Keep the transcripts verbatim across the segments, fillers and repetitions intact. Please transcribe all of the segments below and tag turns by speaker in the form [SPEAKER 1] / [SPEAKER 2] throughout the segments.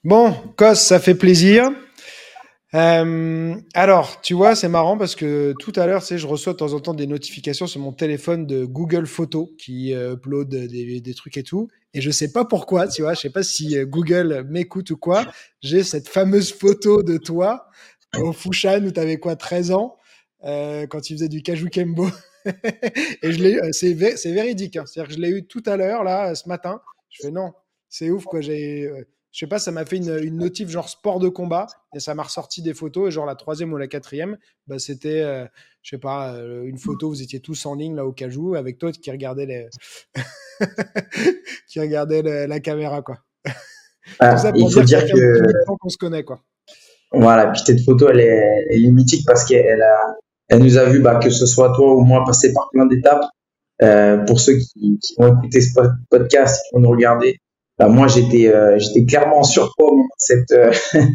[SPEAKER 1] Bon, Cos, ça fait plaisir. Euh, alors, tu vois, c'est marrant parce que tout à l'heure, tu sais, je reçois de temps en temps des notifications sur mon téléphone de Google Photos qui euh, upload des, des trucs et tout. Et je sais pas pourquoi, tu vois, je sais pas si euh, Google m'écoute ou quoi. J'ai cette fameuse photo de toi au Fushan où tu avais quoi, treize ans, euh, quand tu faisais du Kaju Kembo. Et je l'ai, eu- c'est, vé- c'est véridique, hein. C'est-à-dire que je l'ai eu tout à l'heure, là, ce matin. Je fais non, c'est ouf, quoi. J'ai, euh, je sais pas, ça m'a fait une, une notif genre sport de combat et ça m'a ressorti des photos. Et genre la troisième ou la quatrième, bah, c'était, euh, je sais pas, euh, une photo, vous étiez tous en ligne là au Cajou avec toi qui regardait les... qui regardait le- la caméra, quoi. Tout
[SPEAKER 2] Ah,
[SPEAKER 1] ça pour
[SPEAKER 2] il faut
[SPEAKER 1] dire que ça
[SPEAKER 2] dire
[SPEAKER 1] fait un petit bout de
[SPEAKER 2] que
[SPEAKER 1] temps qu'on se connaît, quoi.
[SPEAKER 2] voilà, puis cette photo, elle est, elle est mythique parce qu'elle a, elle nous a vu, bah, que ce soit toi ou moi, passer par plein d'étapes. Euh, pour ceux qui, qui vont écouter ce pod- podcast, qui vont nous regarder, bah, moi j'étais, euh, j'étais clairement surpoids au moment de cette, euh,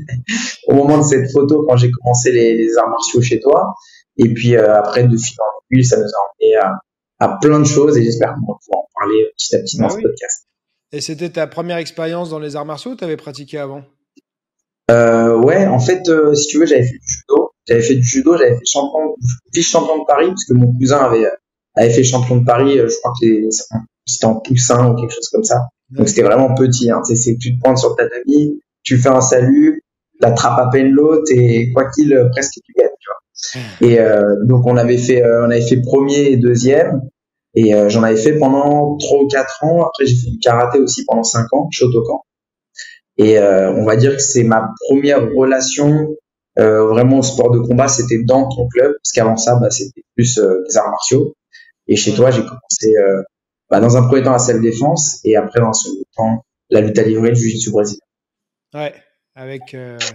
[SPEAKER 2] au moment de cette photo quand j'ai commencé les, les arts martiaux chez toi. Et puis euh, après, de fil en aiguille, ça nous a emmené à, à plein de choses et j'espère qu'on va pouvoir en parler petit à petit dans
[SPEAKER 1] Bah
[SPEAKER 2] ce
[SPEAKER 1] oui.
[SPEAKER 2] podcast.
[SPEAKER 1] Et c'était ta première expérience dans les arts martiaux ou t'avais pratiqué avant?
[SPEAKER 2] Euh, ouais, en fait, euh, si tu veux, j'avais fait du judo. J'avais fait du judo, j'avais fait champion, vice-champion de Paris, parce que mon cousin avait, avait fait champion de Paris, euh, je crois que c'est- c'était en poussin ou quelque chose comme ça. Donc c'était
[SPEAKER 1] D'accord.
[SPEAKER 2] vraiment petit, hein. Tu sais, c'est que tu te pointes sur ta tatami, tu fais un salut, t'attrapes à peine l'autre et quoi qu'il, euh, presque tu gagnes, tu vois. Et euh, donc on avait fait, euh, on avait fait premier et deuxième, et euh, j'en avais fait pendant trois ou quatre ans. Après j'ai fait du karaté aussi pendant cinq ans, Shotokan. Et euh, on va dire que c'est ma première relation euh, vraiment au sport de combat, c'était dans ton club, parce qu'avant ça, bah, c'était plus euh, des arts martiaux. Et chez
[SPEAKER 1] Ouais.
[SPEAKER 2] toi, j'ai commencé euh, bah, dans un premier temps la self-défense, et après dans un second temps la lutte à livrer, le jiu-jitsu brésilien.
[SPEAKER 1] Ouais. Avec, euh,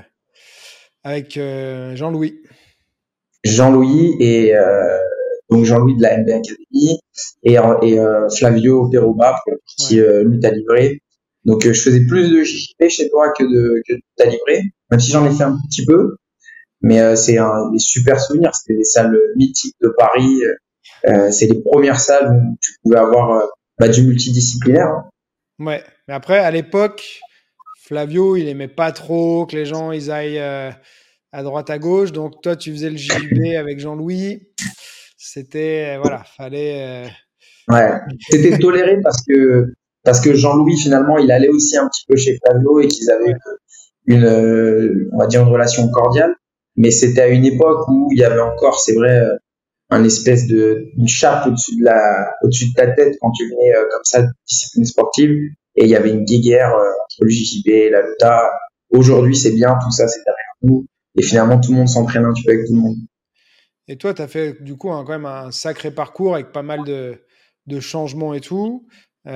[SPEAKER 1] avec euh, Jean-Louis.
[SPEAKER 2] Jean-Louis et euh, donc Jean-Louis de la M B Academy et, et euh, Flavio Peroba pour la partie
[SPEAKER 1] Ouais.
[SPEAKER 2] euh, lutte à livrer. Donc euh, je faisais plus de J J P chez toi que de, que de lutte à livrer, même si j'en ai fait un petit peu. Mais euh, c'est un des super souvenirs. C'était des salles mythiques de Paris. Euh, c'est les premières salles où tu pouvais avoir euh, bah, du multidisciplinaire, hein.
[SPEAKER 1] Ouais. Mais après, à l'époque, Flavio, il aimait pas trop que les gens ils aillent euh, à droite à gauche. Donc toi, tu faisais le J J B avec Jean-Louis. C'était euh, voilà, fallait.
[SPEAKER 2] Ouais. C'était toléré parce que parce que Jean-Louis finalement il allait aussi un petit peu chez Flavio et qu'ils
[SPEAKER 1] euh,
[SPEAKER 2] avaient
[SPEAKER 1] ouais.
[SPEAKER 2] une, une euh, on va dire une relation cordiale. Mais c'était à une époque où il y avait encore, c'est vrai, euh, un espèce de une chape au-dessus de la au-dessus de ta tête quand tu venais euh, comme ça de discipline sportive et il y avait une guéguerre euh, entre le J J B, la luta. Aujourd'hui, c'est bien, tout ça c'est derrière nous et finalement tout le monde s'entraîne un petit peu avec tout le monde.
[SPEAKER 1] Et toi, tu as fait du coup un, quand même un sacré parcours avec pas mal de, de changements et tout.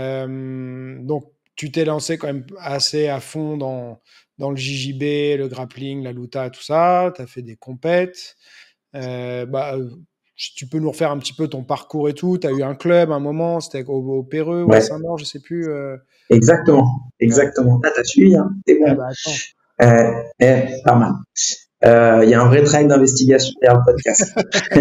[SPEAKER 1] Euh, donc, tu t'es lancé quand même assez à fond dans, dans le J J B, le grappling, la luta, tout ça. Tu as fait des compètes. Euh, bah, euh, tu peux nous refaire un petit peu ton parcours et tout. Tu as eu un club à un moment, c'était au, au Péreux ou à
[SPEAKER 2] Ouais,
[SPEAKER 1] Saint-Maur, je sais plus. euh.
[SPEAKER 2] exactement,
[SPEAKER 1] Ouais.
[SPEAKER 2] exactement. Ah, t'as suivi, hein, t'es
[SPEAKER 1] Ah
[SPEAKER 2] bon.
[SPEAKER 1] bah attends.
[SPEAKER 2] Euh, eh, pas mal. Euh, Il y a un vrai travail d'investigation derrière le podcast.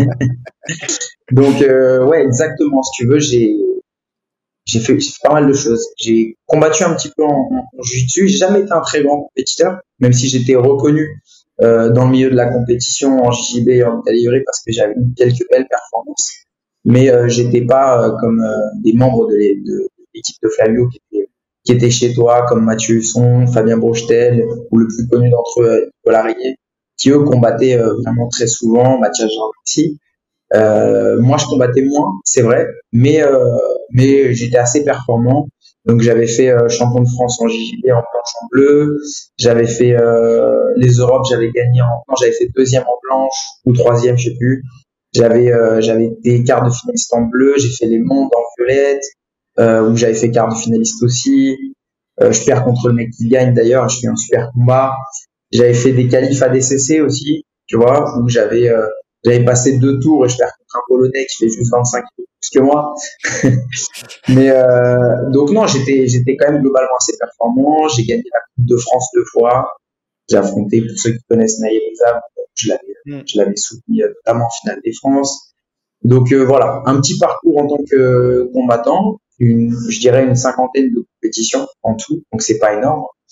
[SPEAKER 2] Donc euh, ouais, exactement. Si tu veux, j'ai j'ai fait, j'ai fait pas mal de choses. J'ai combattu un petit peu en, en jiu-jitsu. J'ai jamais été un très grand compétiteur, même si j'étais reconnu euh, dans le milieu de la compétition en J J B et en lutte livrée parce que j'avais eu quelques belles performances. Mais euh, j'étais pas euh, comme euh, des membres de, l'é- de l'équipe de Flavio qui étaient, qui étaient chez toi, comme Mathieu Husson, Fabien Brochetel, ou le plus connu d'entre eux, euh, Nicolas Régnier, qui eux combattaient euh, vraiment très souvent, Mathias Jean aussi. Euh, moi, je combattais moins, c'est vrai, mais euh, mais j'étais assez performant. Donc, j'avais fait euh, champion de France en J J B en planche en bleu. J'avais fait euh, les Europes, j'avais gagné en non, j'avais fait deuxième en planche ou troisième, je sais plus. J'avais euh, j'avais été quart de finaliste en bleu. J'ai fait les mondes en violette, euh, où j'avais fait quart de finaliste aussi. Euh, je perds contre le mec qui gagne d'ailleurs. Je fais un super combat. J'avais fait des qualifs A D C C aussi, tu vois, où j'avais euh, j'avais passé deux tours et je perds contre un Polonais qui fait juste vingt-cinq kilos plus que moi. Mais euh, donc non, j'étais j'étais quand même globalement assez performant. J'ai gagné la Coupe de France deux fois. J'ai affronté, pour ceux qui connaissent Naïm Exam, je l'avais
[SPEAKER 1] Hmm.
[SPEAKER 2] je l'avais soutenu euh, notamment en finale des France. Donc euh, voilà, un petit parcours en tant que combattant, une, je dirais une cinquantaine de compétitions en tout, donc c'est pas énorme.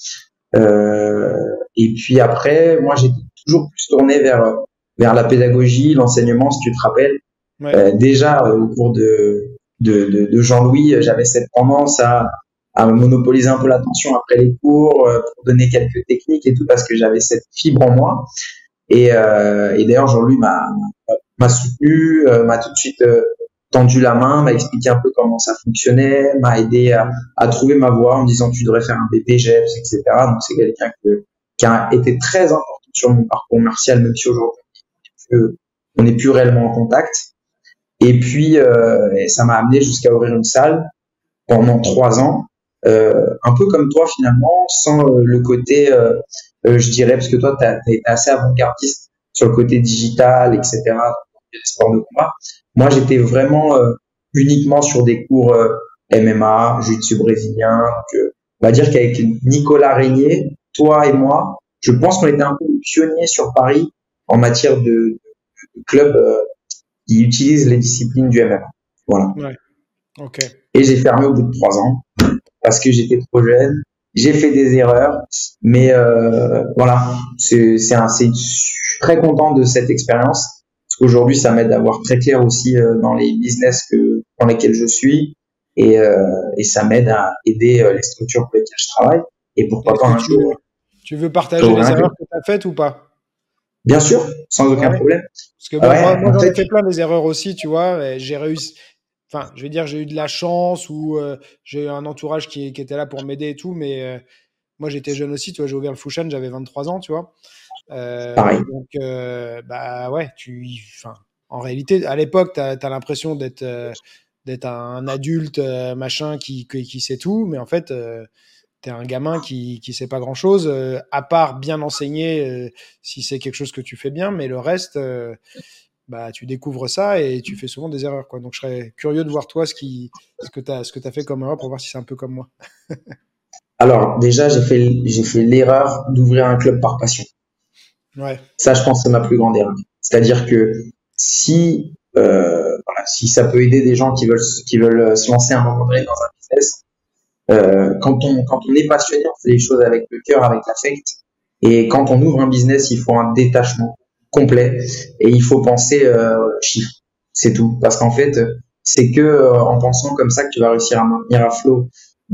[SPEAKER 2] Euh, et puis après, moi, j'étais toujours plus tourné vers vers la pédagogie, l'enseignement, si tu te rappelles.
[SPEAKER 1] Ouais.
[SPEAKER 2] Euh, déjà, euh, au cours de de, de, de Jean-Louis, j'avais cette tendance à à monopoliser un peu l'attention après les cours euh, pour donner quelques techniques et tout parce que j'avais cette fibre en moi. Et, euh, et d'ailleurs, Jean-Louis m'a m'a soutenu, euh, m'a tout de suite euh, tendu la main, m'a expliqué un peu comment ça fonctionnait, m'a aidé à, à trouver ma voie en me disant tu devrais faire un B P G E P S, et cetera. Donc c'est quelqu'un que, qui a été très important sur mon parcours commercial, même si aujourd'hui euh, on n'est plus réellement en contact. Et puis euh, et ça m'a amené jusqu'à ouvrir une salle pendant trois ans, euh, un peu comme toi finalement, sans euh, le côté, euh, euh, je dirais, parce que toi, tu as été assez avant-gardiste sur le côté digital, et cetera, les sports de combat. Moi, j'étais vraiment euh, uniquement sur des cours euh, M M A, jiu-jitsu brésilien. Donc, euh, on va dire qu'avec Nicolas Régnier, toi et moi, je pense qu'on était un peu pionniers sur Paris en matière de, de club euh, qui utilisent les disciplines du M M A. Voilà.
[SPEAKER 1] Ouais. Ok.
[SPEAKER 2] Et j'ai fermé au bout de trois ans parce que j'étais trop jeune. J'ai fait des erreurs, mais euh, voilà, c'est c'est un, c'est, je suis très content de cette expérience parce qu'aujourd'hui ça m'aide à voir très clair aussi euh, dans les business que dans lesquels je suis et euh, et ça m'aide à aider euh, les structures pour lesquelles je travaille et pourquoi
[SPEAKER 1] Est-ce
[SPEAKER 2] pas
[SPEAKER 1] que
[SPEAKER 2] un
[SPEAKER 1] tu,
[SPEAKER 2] jour
[SPEAKER 1] tu veux partager
[SPEAKER 2] j'aurai
[SPEAKER 1] les
[SPEAKER 2] un club.
[SPEAKER 1] erreurs que tu as faites ou pas?
[SPEAKER 2] Bien sûr, sans aucun
[SPEAKER 1] Ouais.
[SPEAKER 2] problème.
[SPEAKER 1] Parce que bon, moi,
[SPEAKER 2] Ouais,
[SPEAKER 1] moi
[SPEAKER 2] en
[SPEAKER 1] j'en ai
[SPEAKER 2] fait,
[SPEAKER 1] fait plein des erreurs aussi, tu vois. Et j'ai réussi. Enfin, je vais dire, j'ai eu de la chance ou euh, j'ai eu un entourage qui, qui était là pour m'aider et tout. Mais euh, moi, j'étais jeune aussi, tu vois. J'ai ouvert le Fushan, j'avais vingt-trois ans, tu vois. Euh,
[SPEAKER 2] pareil.
[SPEAKER 1] donc, euh, bah ouais, tu. Enfin, en réalité, à l'époque, tu as, l'impression d'être euh, d'être un adulte, euh, machin, qui, qui, qui sait tout. Mais en fait, euh, t'es un gamin qui qui sait pas grand chose, euh, à part bien enseigner, euh, si c'est quelque chose que tu fais bien, mais le reste, euh, bah tu découvres ça et tu fais souvent des erreurs, quoi. Donc je serais curieux de voir toi ce qui ce que t'as ce que t'as fait comme erreur pour voir si c'est un peu comme moi.
[SPEAKER 2] Alors déjà, j'ai fait j'ai fait l'erreur d'ouvrir un club par passion.
[SPEAKER 1] Ouais,
[SPEAKER 2] Ça, je pense, c'est ma plus grande erreur. C'est-à-dire que si, euh, voilà, si ça peut aider des gens qui veulent, qui veulent se lancer à un moment donné dans un business, euh, quand on, quand on est passionné, on fait les choses avec le cœur, avec l'affect. Et quand on ouvre un business, il faut un détachement complet et il faut penser euh, chiffres. C'est tout. Parce qu'en fait, c'est que euh, en pensant comme ça que tu vas réussir à maintenir à flot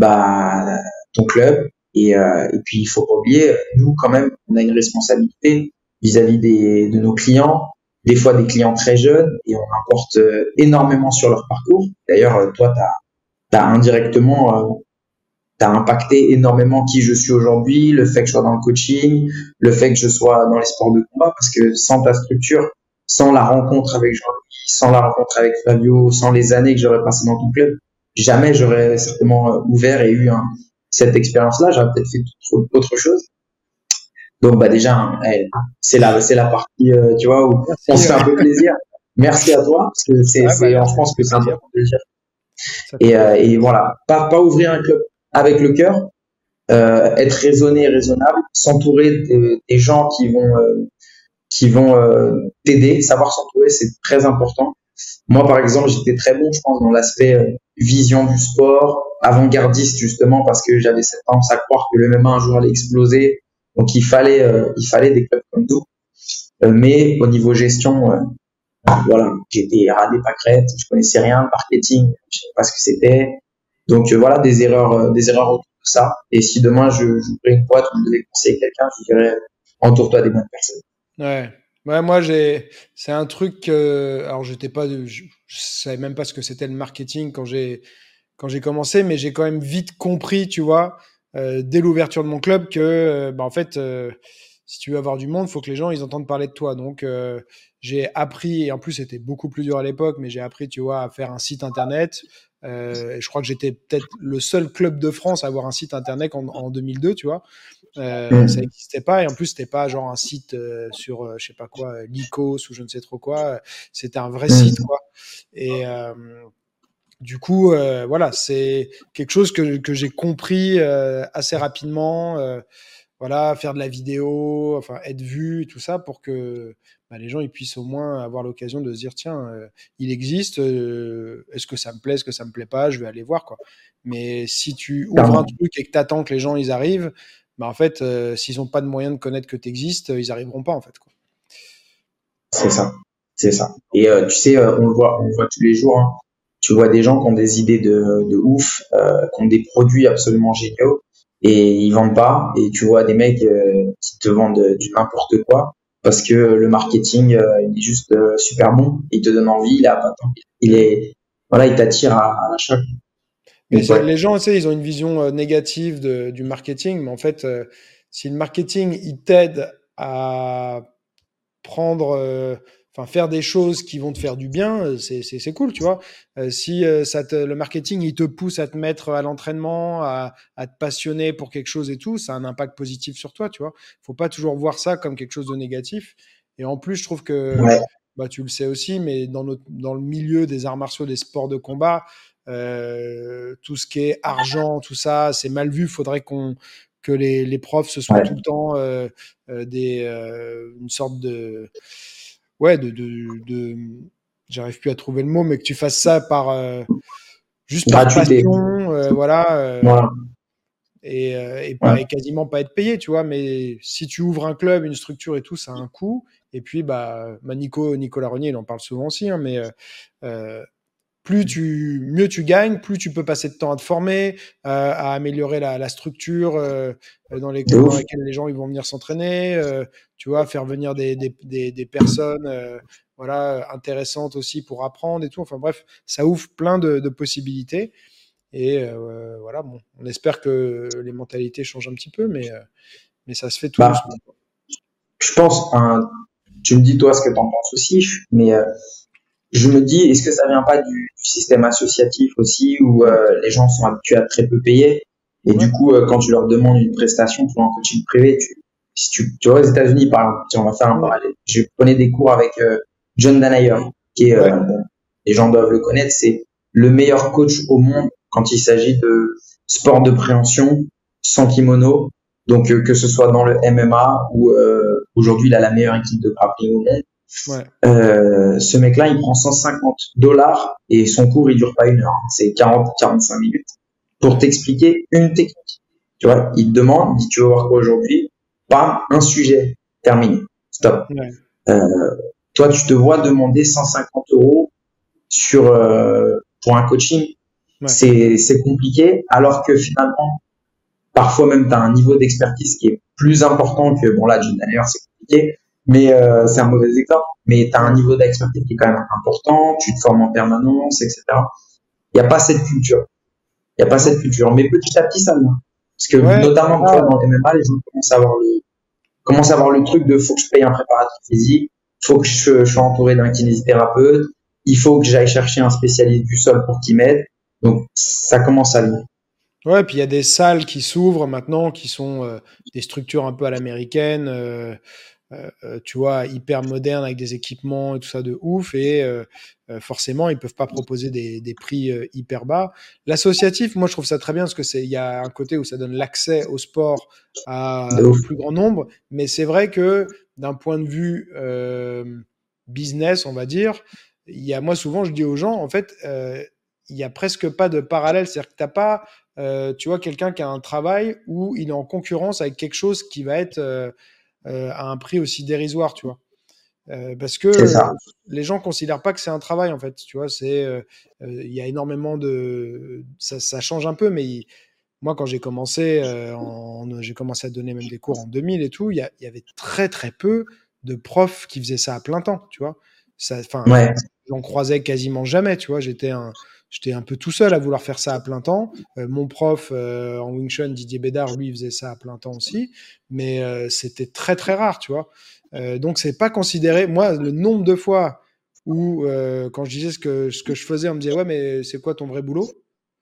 [SPEAKER 2] bah, ton club. Et, euh, et puis, il faut pas oublier, nous, quand même, on a une responsabilité vis-à-vis des, de nos clients, des fois des clients très jeunes, et on importe euh, énormément sur leur parcours. D'ailleurs, euh, toi, tu as indirectement euh, t'as impacté énormément qui je suis aujourd'hui, le fait que je sois dans le coaching, le fait que je sois dans les sports de combat, parce que sans ta structure, sans la rencontre avec Jean-Louis, sans la rencontre avec Fabio, sans les années que j'aurais passées dans ton club, jamais j'aurais certainement euh, ouvert et eu un, cette expérience-là, j'aurais peut-être fait tout, autre chose. Donc bah déjà, hein, eh, c'est la, c'est la partie, euh, tu vois, où on
[SPEAKER 1] merci.
[SPEAKER 2] se fait
[SPEAKER 1] Ouais,
[SPEAKER 2] un peu plaisir. Merci à toi, parce que c'est,
[SPEAKER 1] ouais, bah,
[SPEAKER 2] c'est, je
[SPEAKER 1] merci,
[SPEAKER 2] pense
[SPEAKER 1] ça
[SPEAKER 2] que
[SPEAKER 1] fait
[SPEAKER 2] c'est
[SPEAKER 1] plaisir.
[SPEAKER 2] important de le dire.
[SPEAKER 1] Ça fait
[SPEAKER 2] Et, euh,
[SPEAKER 1] plaisir.
[SPEAKER 2] et voilà, pas, pas ouvrir un club avec le cœur, euh, être raisonné et raisonnable, s'entourer de, des gens qui vont euh, qui vont euh, t'aider, savoir s'entourer, c'est très important. Moi, par exemple, j'étais très bon, je pense, dans l'aspect euh, vision du sport, avant-gardiste justement, parce que j'avais cette tendance à croire que le M M A un jour allait exploser. Donc, il fallait euh, il fallait des clubs comme nous. Euh, mais au niveau gestion, euh, voilà, j'étais radé pâquerette, je connaissais rien, le marketing, je savais pas ce que c'était. Donc euh, voilà, des erreurs, euh, des erreurs autour de ça. Et si demain je j'ouvrais une boîte où je devais conseiller quelqu'un, je dirais entoure-toi des bonnes personnes.
[SPEAKER 1] Ouais. Ouais, moi j'ai c'est un truc que alors j'étais pas de- je, je savais même pas ce que c'était le marketing quand j'ai quand j'ai commencé, mais j'ai quand même vite compris, tu vois, euh, dès l'ouverture de mon club que, euh, bah, en fait, euh, si tu veux avoir du monde, il faut que les gens ils entendent parler de toi. Donc, euh, j'ai appris, et en plus c'était beaucoup plus dur à l'époque, mais j'ai appris, tu vois, à faire un site internet. Euh, et je crois que j'étais peut-être le seul club de France à avoir un site internet en, en deux mille deux, tu vois. Euh, ça
[SPEAKER 2] Mmh.
[SPEAKER 1] n'existait pas, et en plus c'était pas genre un site euh, sur, euh, je sais pas quoi, euh, Lycos ou je ne sais trop quoi. C'était un vrai site,
[SPEAKER 2] Mmh.
[SPEAKER 1] quoi. Et, euh, du coup, euh, voilà, c'est quelque chose que, que j'ai compris euh, assez rapidement. Euh, voilà, faire de la vidéo, enfin être vu et tout ça pour que bah, les gens ils puissent au moins avoir l'occasion de se dire tiens, euh, il existe, euh, est-ce que ça me plaît, est-ce que ça me plaît pas, je vais aller voir quoi. Mais si tu ouvres un
[SPEAKER 2] Clairement.
[SPEAKER 1] truc et que t'attends que les gens ils arrivent, bah, en fait, euh, s'ils n'ont pas de moyen de connaître que tu existes, ils arriveront pas, en fait, quoi.
[SPEAKER 2] C'est ça, c'est ça. Et euh, tu sais, euh, on le voit, on le voit tous les jours, hein. Tu vois des gens qui ont des idées de, de ouf, euh, qui ont des produits absolument géniaux et ils vendent pas. Et tu vois des mecs euh, qui te vendent du n'importe quoi parce que le marketing euh, il est juste euh, super bon. Il te donne envie, il a pas tant- il est voilà, il t'attire à, à l'achat.
[SPEAKER 1] Mais
[SPEAKER 2] Donc
[SPEAKER 1] c'est-
[SPEAKER 2] ouais,
[SPEAKER 1] les gens, tu sais, ils ont une vision euh, négative de- du marketing, mais en fait, euh, si le marketing, il t'aide à prendre, euh, enfin faire des choses qui vont te faire du bien, euh, c'est c'est c'est cool, tu vois. Euh, si euh, ça te, le marketing, il te pousse à te mettre à l'entraînement, à, à te passionner pour quelque chose et tout, ça a un impact positif sur toi, tu vois. Faut pas toujours voir ça comme quelque chose de négatif. Et en plus, je trouve que,
[SPEAKER 2] ouais,
[SPEAKER 1] bah, tu le sais aussi, mais dans notre, dans le milieu des arts martiaux, des sports de combat, euh, tout ce qui est argent, tout ça, c'est mal vu. Faudrait qu'on que les, les profs ce soit
[SPEAKER 2] ouais.
[SPEAKER 1] tout le temps euh, euh, des, euh, une sorte de, ouais, de, de, de- j'arrive plus à trouver le mot, mais que tu fasses ça par, euh, juste par
[SPEAKER 2] Gratuité.
[SPEAKER 1] passion, euh, voilà, euh,
[SPEAKER 2] Voilà.
[SPEAKER 1] et, euh, et, pas,
[SPEAKER 2] Ouais.
[SPEAKER 1] et quasiment pas être payé, tu vois. Mais si tu ouvres un club, une structure et tout, ça a un coût. Et puis, bah, bah Nico, Nicolas Renier, il en parle souvent aussi, hein, mais euh, euh, plus tu, mieux tu gagnes, plus tu peux passer de temps à te former, euh, à améliorer la, la structure euh, dans, les,
[SPEAKER 2] De
[SPEAKER 1] dans
[SPEAKER 2] ouf.
[SPEAKER 1] lesquelles les gens ils vont venir s'entraîner, euh, tu vois, faire venir des, des, des, des personnes euh, voilà, intéressantes aussi pour apprendre et tout. Enfin bref, ça ouvre plein de, de possibilités. Et euh, voilà, bon, on espère que les mentalités changent un petit peu, mais, euh, mais ça se fait tout
[SPEAKER 2] Bah,
[SPEAKER 1] doucement.
[SPEAKER 2] je pense, hein, tu me dis toi ce que t'en penses aussi, je- mais euh, je me dis, est-ce que ça vient pas du, du système associatif aussi où euh, les gens sont habitués à très peu payer et
[SPEAKER 1] Ouais,
[SPEAKER 2] du coup, euh, quand tu leur demandes une prestation pour un coaching privé, tu, si tu, tu vois, aux États-Unis par exemple, si on va faire un
[SPEAKER 1] ouais,
[SPEAKER 2] parallèle, je prenais des cours avec euh, John Danaher, qui est,
[SPEAKER 1] ouais,
[SPEAKER 2] euh, bon, les gens doivent le connaître, c'est le meilleur coach au monde quand il s'agit de sport de préhension sans kimono. Donc euh, que ce soit dans le M M A ou euh, aujourd'hui il a la meilleure équipe de grappling au monde.
[SPEAKER 1] ouais,
[SPEAKER 2] Euh, ce mec-là, il prend cent cinquante dollars et son cours, il dure pas une heure. C'est quarante, quarante-cinq minutes pour
[SPEAKER 1] ouais,
[SPEAKER 2] t'expliquer une technique. Tu vois, il te demande, il dit, tu veux voir quoi aujourd'hui? Pas un sujet. Terminé. Stop.
[SPEAKER 1] ouais,
[SPEAKER 2] Euh, toi, tu te vois demander cent cinquante euros sur, euh, pour un coaching.
[SPEAKER 1] ouais.
[SPEAKER 2] C'est, c'est compliqué, alors que finalement, parfois même, tu as un niveau d'expertise qui est plus important que, bon là, d'ailleurs, c'est compliqué, mais euh, c'est un mauvais exemple, mais tu as un
[SPEAKER 1] Ouais.
[SPEAKER 2] niveau d'expertise qui est quand même important, tu te formes en permanence, et cetera. Il n'y a pas cette culture. Il n'y a pas
[SPEAKER 1] Non.
[SPEAKER 2] cette culture. Mais petit à petit, ça vient. Parce que
[SPEAKER 1] Ouais,
[SPEAKER 2] notamment, tu
[SPEAKER 1] là,
[SPEAKER 2] vois, dans le M M A, les gens commencent à avoir le, commencent à avoir le truc de faut que je paye un préparateur physique, faut que je, je sois entouré d'un kinésithérapeute, il faut que j'aille chercher un spécialiste du sol pour qu'il m'aide. Donc, ça commence à venir.
[SPEAKER 1] ouais, puis il y a des salles qui s'ouvrent maintenant, qui sont euh, des structures un peu à l'américaine, euh, euh, euh, tu vois, hyper modernes avec des équipements et tout ça de ouf. Et euh, euh, forcément, ils peuvent pas proposer des, des prix euh, hyper bas. L'associatif, moi, je trouve ça très bien parce que c'est, il y a un côté où ça donne l'accès au sport à,
[SPEAKER 2] De
[SPEAKER 1] au
[SPEAKER 2] ouf.
[SPEAKER 1] plus grand nombre. Mais c'est vrai que d'un point de vue euh, business, on va dire, il y a, moi, souvent, je dis aux gens, en fait, euh, il y a presque pas de parallèle. C'est-à-dire que t'as pas euh, tu vois, quelqu'un qui a un travail où il est en concurrence avec quelque chose qui va être euh, euh, à un prix aussi dérisoire, tu vois. Euh, parce
[SPEAKER 2] C'est
[SPEAKER 1] que
[SPEAKER 2] ça.
[SPEAKER 1] les gens considèrent pas que c'est un travail, en fait, tu vois. C'est, euh, euh, il y a énormément de, ça, ça change un peu, mais il- moi, quand j'ai commencé, euh, en- j'ai commencé à donner même des cours en deux mille et tout, il y, a- il y avait très très peu de profs qui faisaient ça à plein temps, tu vois. Ça, enfin,
[SPEAKER 2] Ouais.
[SPEAKER 1] j'en croisais quasiment jamais, tu vois. J'étais un, j'étais un peu tout seul à vouloir faire ça à plein temps. Euh, mon prof euh, en Wing Chun, Didier Bédard, lui, il faisait ça à plein temps aussi, mais euh, c'était très très rare, tu vois. Euh, donc c'est pas considéré. Moi, le nombre de fois où, euh, quand je disais ce que ce que je faisais, on me disait ouais, mais c'est quoi ton vrai boulot?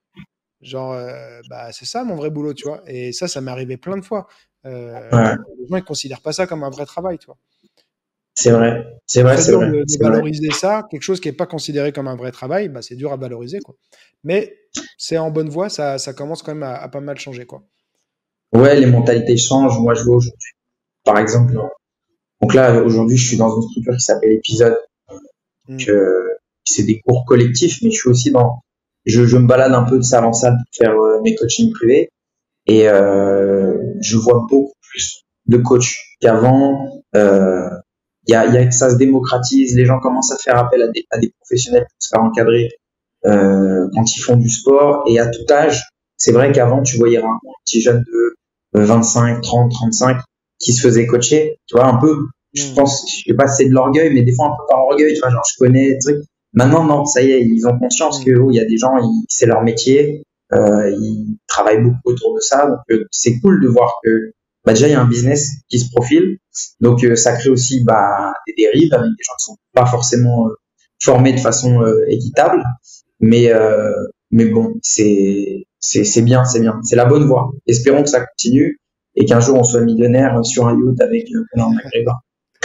[SPEAKER 1] Genre, euh, bah c'est ça mon vrai boulot, tu vois. Et ça, ça m'est arrivé plein de fois. Euh,
[SPEAKER 2] Ouais.
[SPEAKER 1] les gens ils considèrent pas ça comme un vrai travail, tu vois.
[SPEAKER 2] C'est vrai. C'est
[SPEAKER 1] C'est
[SPEAKER 2] vrai,
[SPEAKER 1] très
[SPEAKER 2] c'est
[SPEAKER 1] dur
[SPEAKER 2] vrai.
[SPEAKER 1] de, de
[SPEAKER 2] C'est vrai.
[SPEAKER 1] valoriser ça, quelque chose qui n'est pas considéré comme un vrai travail, bah, c'est dur à valoriser, quoi. Mais c'est en bonne voie, ça, ça commence quand même à, à pas mal changer, quoi.
[SPEAKER 2] Ouais, les mentalités changent. Moi, je vois aujourd'hui, par exemple, donc là, aujourd'hui, je suis dans une structure qui s'appelle Épisode.
[SPEAKER 1] Mm.
[SPEAKER 2] Que c'est des cours collectifs, mais je suis aussi dans, je, je me balade un peu de salle en salle pour faire euh, mes coachings privés. Et euh, je vois beaucoup plus de coachs qu'avant. Euh, il y a, il y a, ça se démocratise, les gens commencent à faire appel à des, à des professionnels pour se faire encadrer euh, quand ils font du sport. Et à tout âge, c'est vrai qu'avant, tu voyais un petit jeune de vingt-cinq, trente, trente-cinq qui se faisait coacher, tu vois, un peu, je
[SPEAKER 1] Mmh.
[SPEAKER 2] pense, je sais pas si c'est de l'orgueil, mais des fois un peu par orgueil, tu vois, genre je connais, truc. Maintenant, non, ça y est, ils ont conscience
[SPEAKER 1] Mmh.
[SPEAKER 2] que oh, il y a des gens, ils, c'est leur métier, euh, ils travaillent beaucoup autour de ça, donc euh, c'est cool de voir que bah déjà il y a un business qui se profile, donc euh, ça crée aussi bah des dérives avec des gens qui sont pas forcément euh, formés de façon euh, équitable, mais euh, mais bon, c'est c'est c'est bien, c'est bien, c'est la bonne voie. Espérons que ça continue et qu'un jour on soit millionnaire sur un yacht avec euh, Conor McGregor.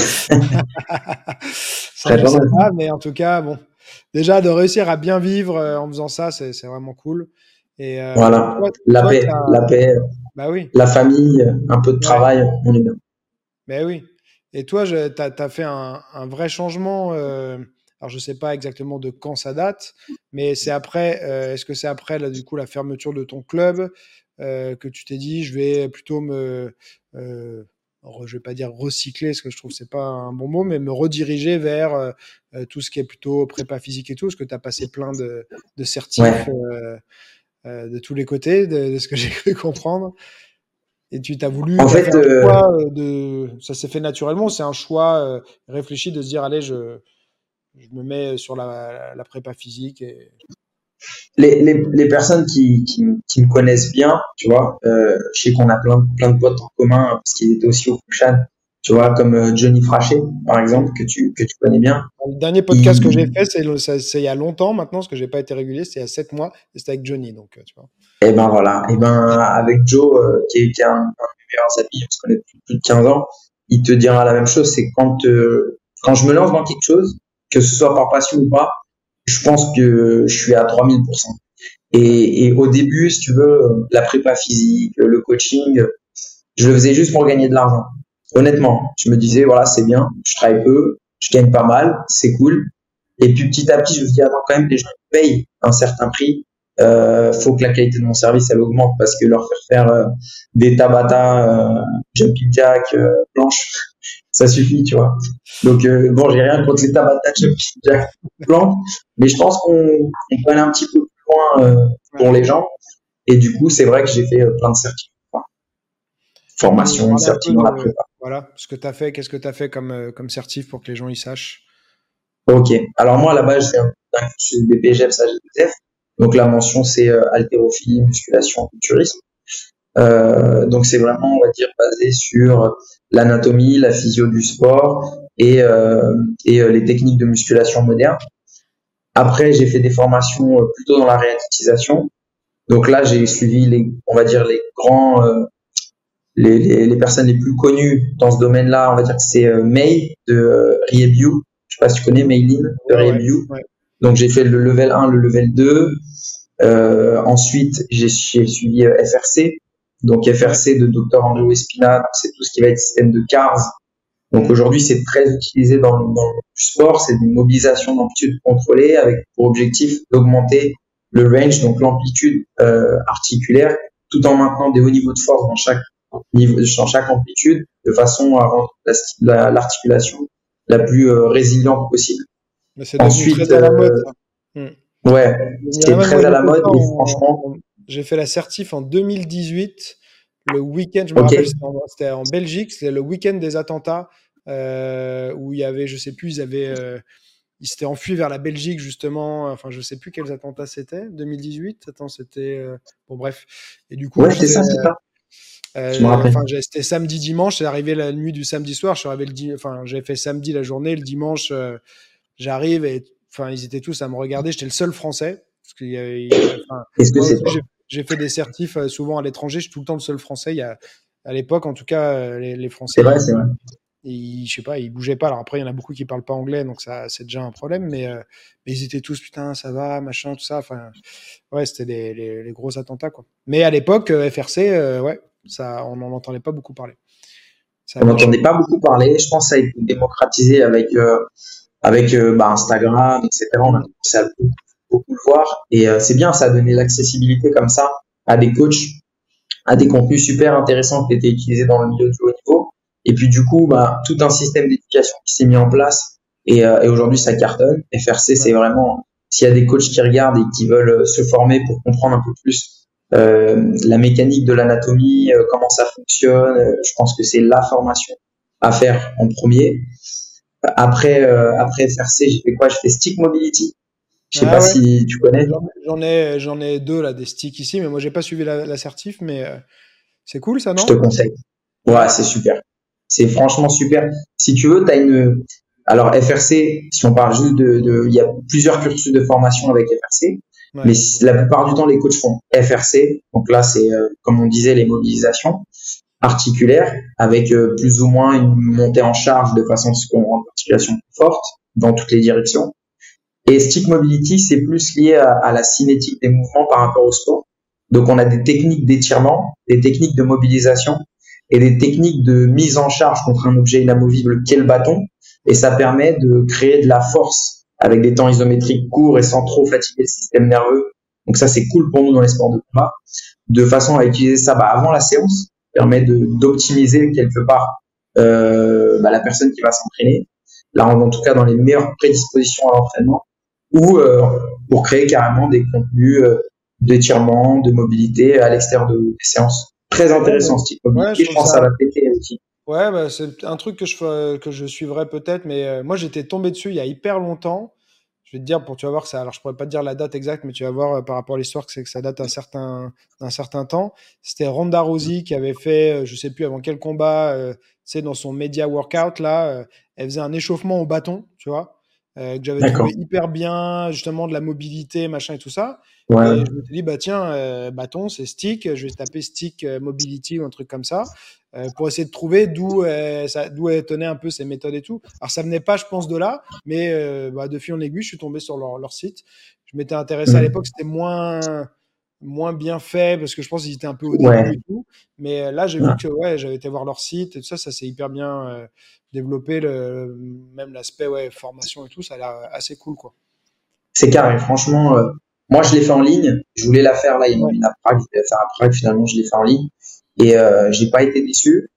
[SPEAKER 1] Ça,
[SPEAKER 2] Très
[SPEAKER 1] je
[SPEAKER 2] pas
[SPEAKER 1] sais
[SPEAKER 2] mal.
[SPEAKER 1] pas, mais en tout cas, bon, déjà de réussir à bien vivre euh, en faisant ça, c'est c'est vraiment cool. Et euh,
[SPEAKER 2] Voilà,
[SPEAKER 1] toi,
[SPEAKER 2] la
[SPEAKER 1] toi,
[SPEAKER 2] paix,
[SPEAKER 1] t'as,
[SPEAKER 2] la paix,
[SPEAKER 1] bah oui,
[SPEAKER 2] la famille, un peu de
[SPEAKER 1] ouais,
[SPEAKER 2] travail, on est bien.
[SPEAKER 1] mais oui. Et toi, je, t'as, t'as fait un, un vrai changement. Euh, alors, je sais pas exactement de quand ça date, mais c'est après. Euh, est-ce que c'est après, là, du coup, la fermeture de ton club euh, que tu t'es dit, je vais plutôt me, euh, re- je vais pas dire recycler, parce que je trouve que c'est pas un bon mot, mais me rediriger vers euh, euh, tout ce qui est plutôt prépa physique et tout, parce que tu as passé plein de, de certifs
[SPEAKER 2] Ouais.
[SPEAKER 1] euh, euh, de tous les côtés, de, de ce que j'ai cru comprendre. Et tu t'as voulu,
[SPEAKER 2] En
[SPEAKER 1] t'as fait
[SPEAKER 2] fait,
[SPEAKER 1] un
[SPEAKER 2] euh,
[SPEAKER 1] choix euh, de, ça s'est fait naturellement, c'est un choix euh, réfléchi de se dire, allez, je, je me mets sur la, la prépa physique et
[SPEAKER 2] les, les, les personnes qui, qui, qui me connaissent bien, tu vois, euh, je sais qu'on a plein, plein de potes en commun parce qu'ils étaient aussi au Fushan, tu vois, comme euh, Johnny Frachet, par exemple, que tu, que tu connais bien.
[SPEAKER 1] le dernier podcast que j'ai
[SPEAKER 2] Il,
[SPEAKER 1] fait, c'est le- ça- c'est il y a longtemps maintenant, parce que j'ai pas été régulier, c'est il y a sept mois, et c'était avec Johnny, donc euh, tu vois.
[SPEAKER 2] et ben voilà, et ben avec Joe, euh, qui est, qui est un, un de mes meilleurs amis, on se connaît depuis plus de quinze ans, il te dira la même chose, c'est quand, euh, quand je me lance dans quelque chose, que ce soit par passion ou pas, je pense que je suis à trois mille pour cent.
[SPEAKER 1] Ouais.
[SPEAKER 2] Et, et au début, si tu veux, la prépa physique, le coaching, je le faisais juste pour gagner de l'argent. Honnêtement, je me disais, voilà, c'est bien, je travaille peu, je gagne pas mal, c'est cool. Et puis petit à petit, je me dis, attends, quand même, les gens payent un certain prix. Euh, faut que la qualité de mon service, elle augmente parce que leur faire faire euh, des Tabata, euh, jumping jack, euh, planche, ça suffit, tu vois. Donc, euh, bon, j'ai rien contre les Tabata, jumping jack, planche, mais je pense qu'on on peut aller un petit peu plus loin euh,
[SPEAKER 1] Ouais.
[SPEAKER 2] pour les gens. Et du coup, c'est vrai que j'ai fait euh, plein de certifs, enfin,
[SPEAKER 1] Tu peux nous
[SPEAKER 2] formation,
[SPEAKER 1] parler un
[SPEAKER 2] certifs
[SPEAKER 1] peu
[SPEAKER 2] dans la
[SPEAKER 1] de,
[SPEAKER 2] prépa.
[SPEAKER 1] voilà, ce que tu as fait, qu'est-ce que tu as fait comme, euh, comme certif pour que les gens y sachent.
[SPEAKER 2] Ok. Alors moi, là-bas, je fais un un cursus B P G E P S A G D F. Donc la mention, c'est euh, haltérophilie, musculation, culturisme. Euh, donc c'est vraiment, on va dire, basé sur l'anatomie, la physio du sport et, euh, et euh, les techniques de musculation modernes. Après, j'ai fait des formations euh, plutôt dans la réathlétisation. Donc là, j'ai suivi les, on va dire, les grands, euh, les, les, les personnes les plus connues dans ce domaine-là. On va dire que c'est euh, May de euh, Riebu. Je sais pas si tu connais Maylin de
[SPEAKER 1] Ouais, ouais,
[SPEAKER 2] Riebu.
[SPEAKER 1] ouais.
[SPEAKER 2] Donc j'ai fait le level un, le level deux. Euh, ensuite, j'ai j'ai suivi euh, F R C. Donc
[SPEAKER 1] Ouais.
[SPEAKER 2] F R C de docteur André Espina, c'est tout ce qui va être système de C A R S. Donc
[SPEAKER 1] Mm.
[SPEAKER 2] aujourd'hui, c'est très utilisé dans, le- dans le sport. C'est une mobilisation d'amplitude contrôlée avec pour objectif d'augmenter le range, donc l'amplitude euh, articulaire, tout en maintenant des hauts niveaux de force dans chaque niveau, dans chaque amplitude, de façon à rendre la- la- l'articulation la plus euh, résiliente possible.
[SPEAKER 1] Mais c'est devenu
[SPEAKER 2] Ensuite,
[SPEAKER 1] très à la mode,
[SPEAKER 2] euh,
[SPEAKER 1] ça. Mm.
[SPEAKER 2] ouais,
[SPEAKER 1] C'est devenu à la
[SPEAKER 2] c'est
[SPEAKER 1] mode. Moi,
[SPEAKER 2] très à
[SPEAKER 1] j'ai
[SPEAKER 2] la
[SPEAKER 1] fait
[SPEAKER 2] mode
[SPEAKER 1] ça
[SPEAKER 2] et
[SPEAKER 1] en,
[SPEAKER 2] franchement,
[SPEAKER 1] en- j'ai fait la certif en deux mille dix-huit. Le week-end, je me
[SPEAKER 2] ok,
[SPEAKER 1] rappelle, c'était en, c'était en Belgique, c'était le week-end des attentats, euh, où il y avait, je sais plus, ils avaient, euh, ils s'étaient enfuis vers la Belgique, justement. Enfin, je sais plus quels attentats c'était. deux mille dix-huit. Attends, c'était, euh, bon, bref. Et du coup,
[SPEAKER 2] ouais, c'est
[SPEAKER 1] j'étais,
[SPEAKER 2] ça, c'est ça. Je me
[SPEAKER 1] euh,
[SPEAKER 2] rappelle.
[SPEAKER 1] enfin, j'ai- c'était samedi, dimanche. C'est arrivé la nuit du samedi soir. Je suis arrivé le, di- enfin, j'ai fait samedi la journée, le dimanche. euh, J'arrive et enfin, ils étaient tous à me regarder. J'étais le seul français. Parce qu'il y a- il y a- enfin,
[SPEAKER 2] Est-ce que
[SPEAKER 1] moi
[SPEAKER 2] c'est
[SPEAKER 1] aussi, j'ai j'ai fait des certifs euh, souvent à l'étranger. Je suis tout le temps le seul français. Il y a, à l'époque, en tout cas, euh, les, les
[SPEAKER 2] c'est
[SPEAKER 1] Français,
[SPEAKER 2] vrai, c'est
[SPEAKER 1] ils,
[SPEAKER 2] vrai.
[SPEAKER 1] ils, je sais pas, ils bougeaient pas. Alors après, il y en a beaucoup qui parlent pas anglais, donc ça, c'est déjà un problème. Mais, euh, mais ils étaient tous, putain, ça va, machin, tout ça. Enfin, ouais, c'était les, les, les gros attentats, quoi. Mais à l'époque, euh, F R C, euh, ouais, ça, on n'en entendait pas beaucoup parler. Ça a
[SPEAKER 2] On
[SPEAKER 1] bien
[SPEAKER 2] n'entendait
[SPEAKER 1] changé.
[SPEAKER 2] pas beaucoup parler. Je pense que ça a été démocratisé avec euh, avec euh, bah, Instagram, et cetera. On a
[SPEAKER 1] Mm.
[SPEAKER 2] commencé à beaucoup, beaucoup le voir et euh, c'est bien, ça a donné l'accessibilité comme ça à des coachs à des contenus super intéressants qui étaient utilisés dans le milieu du haut niveau. Et puis du coup, bah, tout un système d'éducation qui s'est mis en place et, euh, et aujourd'hui ça cartonne. F R C, c'est vraiment, s'il y a des coachs qui regardent et qui veulent se former pour comprendre un peu plus euh, la mécanique de l'anatomie, euh, comment ça fonctionne, euh, je pense que c'est la formation à faire en premier. Après, euh, après F R C, j'ai fait quoi? J'ai fait Stick Mobility. Je sais
[SPEAKER 1] Ah
[SPEAKER 2] pas
[SPEAKER 1] ouais.
[SPEAKER 2] si tu connais.
[SPEAKER 1] J'en j'en ai, j'en ai deux là, des sticks ici, mais moi j'ai pas suivi la, la certif, mais euh, c'est cool ça,
[SPEAKER 2] Je te
[SPEAKER 1] non?
[SPEAKER 2] conseille. Ouais,
[SPEAKER 1] Ouais.
[SPEAKER 2] c'est super. C'est franchement super. Si tu veux, t'as une. Alors F R C, si on parle juste de, de, il y a plusieurs cursus de formation avec F R C, mais
[SPEAKER 1] Ouais.
[SPEAKER 2] si- la plupart du temps les coachs font F R C. Donc là, c'est euh, comme on disait les mobilisations articulaires avec euh, plus ou moins une montée en charge de façon à ce qu'on rende l'articulation plus forte dans toutes les directions. Et stick mobility, c'est plus lié à, à la cinétique des mouvements par rapport au sport. Donc, on a des techniques d'étirement, des techniques de mobilisation et des techniques de mise en charge contre un objet inamovible qu'est le bâton. Et ça permet de créer de la force avec des temps isométriques courts et sans trop fatiguer le système nerveux. Donc ça, c'est cool pour nous dans les sports de combat. De façon à utiliser ça bah, avant la séance, permet de d'optimiser quelque part euh, bah, la personne qui va s'entraîner. Là, en tout cas, dans les meilleures prédispositions à l'entraînement ou euh, pour créer carrément des contenus euh, d'étirement, de mobilité à l'extérieur de, des séances. Très
[SPEAKER 1] Ouais,
[SPEAKER 2] intéressant
[SPEAKER 1] bah,
[SPEAKER 2] ce type de
[SPEAKER 1] ouais, je
[SPEAKER 2] mobilité, je
[SPEAKER 1] trouve
[SPEAKER 2] pense que ça
[SPEAKER 1] ça.
[SPEAKER 2] va péter aussi.
[SPEAKER 1] Ouais, bah, c'est un truc que je ferais- que je suivrais peut-être, mais euh, moi j'étais tombé dessus il y a hyper longtemps. Je vais te dire pour tu vas voir que ça. Alors je pourrais pas te dire la date exacte, mais tu vas voir euh, par rapport à l'histoire que c'est que ça date d'un certain d'un certain temps. C'était Ronda Rousey qui avait fait, euh, je sais plus avant quel combat, euh, tu sais dans son media workout là, euh, elle faisait un échauffement au bâton, tu vois, euh, que j'avais trouvé
[SPEAKER 2] D'accord.
[SPEAKER 1] hyper bien, justement de la mobilité, machin et tout ça. Et je
[SPEAKER 2] Ouais.
[SPEAKER 1] me suis dit bah tiens, euh, bâton c'est stick, je vais taper stick euh, mobility ou un truc comme ça euh, pour essayer de trouver d'où euh, ça- d'où elle tenait un peu ses méthodes et tout. Alors ça venait pas, je pense, de là, mais euh, bah, de fil en aiguille, je suis tombé sur leur, leur site. Je m'étais intéressé à l'époque,
[SPEAKER 2] Mm.
[SPEAKER 1] c'était moins moins bien fait parce que je pense qu'ils étaient un peu au début et
[SPEAKER 2] Ouais.
[SPEAKER 1] tout. Mais euh, là, j'ai vu
[SPEAKER 2] Ouais.
[SPEAKER 1] que ouais, j'avais été voir leur site et tout ça, ça s'est hyper bien euh, développé, le, même l'aspect ouais, formation et tout, ça a l'air assez cool quoi.
[SPEAKER 2] C'est carré. Franchement, euh, moi, je l'ai fait en ligne. Je voulais la faire là. Ils m'ont
[SPEAKER 1] Ouais.
[SPEAKER 2] mis à Prague. Je voulais la faire à Prague. Finalement, je l'ai fait en ligne. Et euh, j'ai pas été déçu.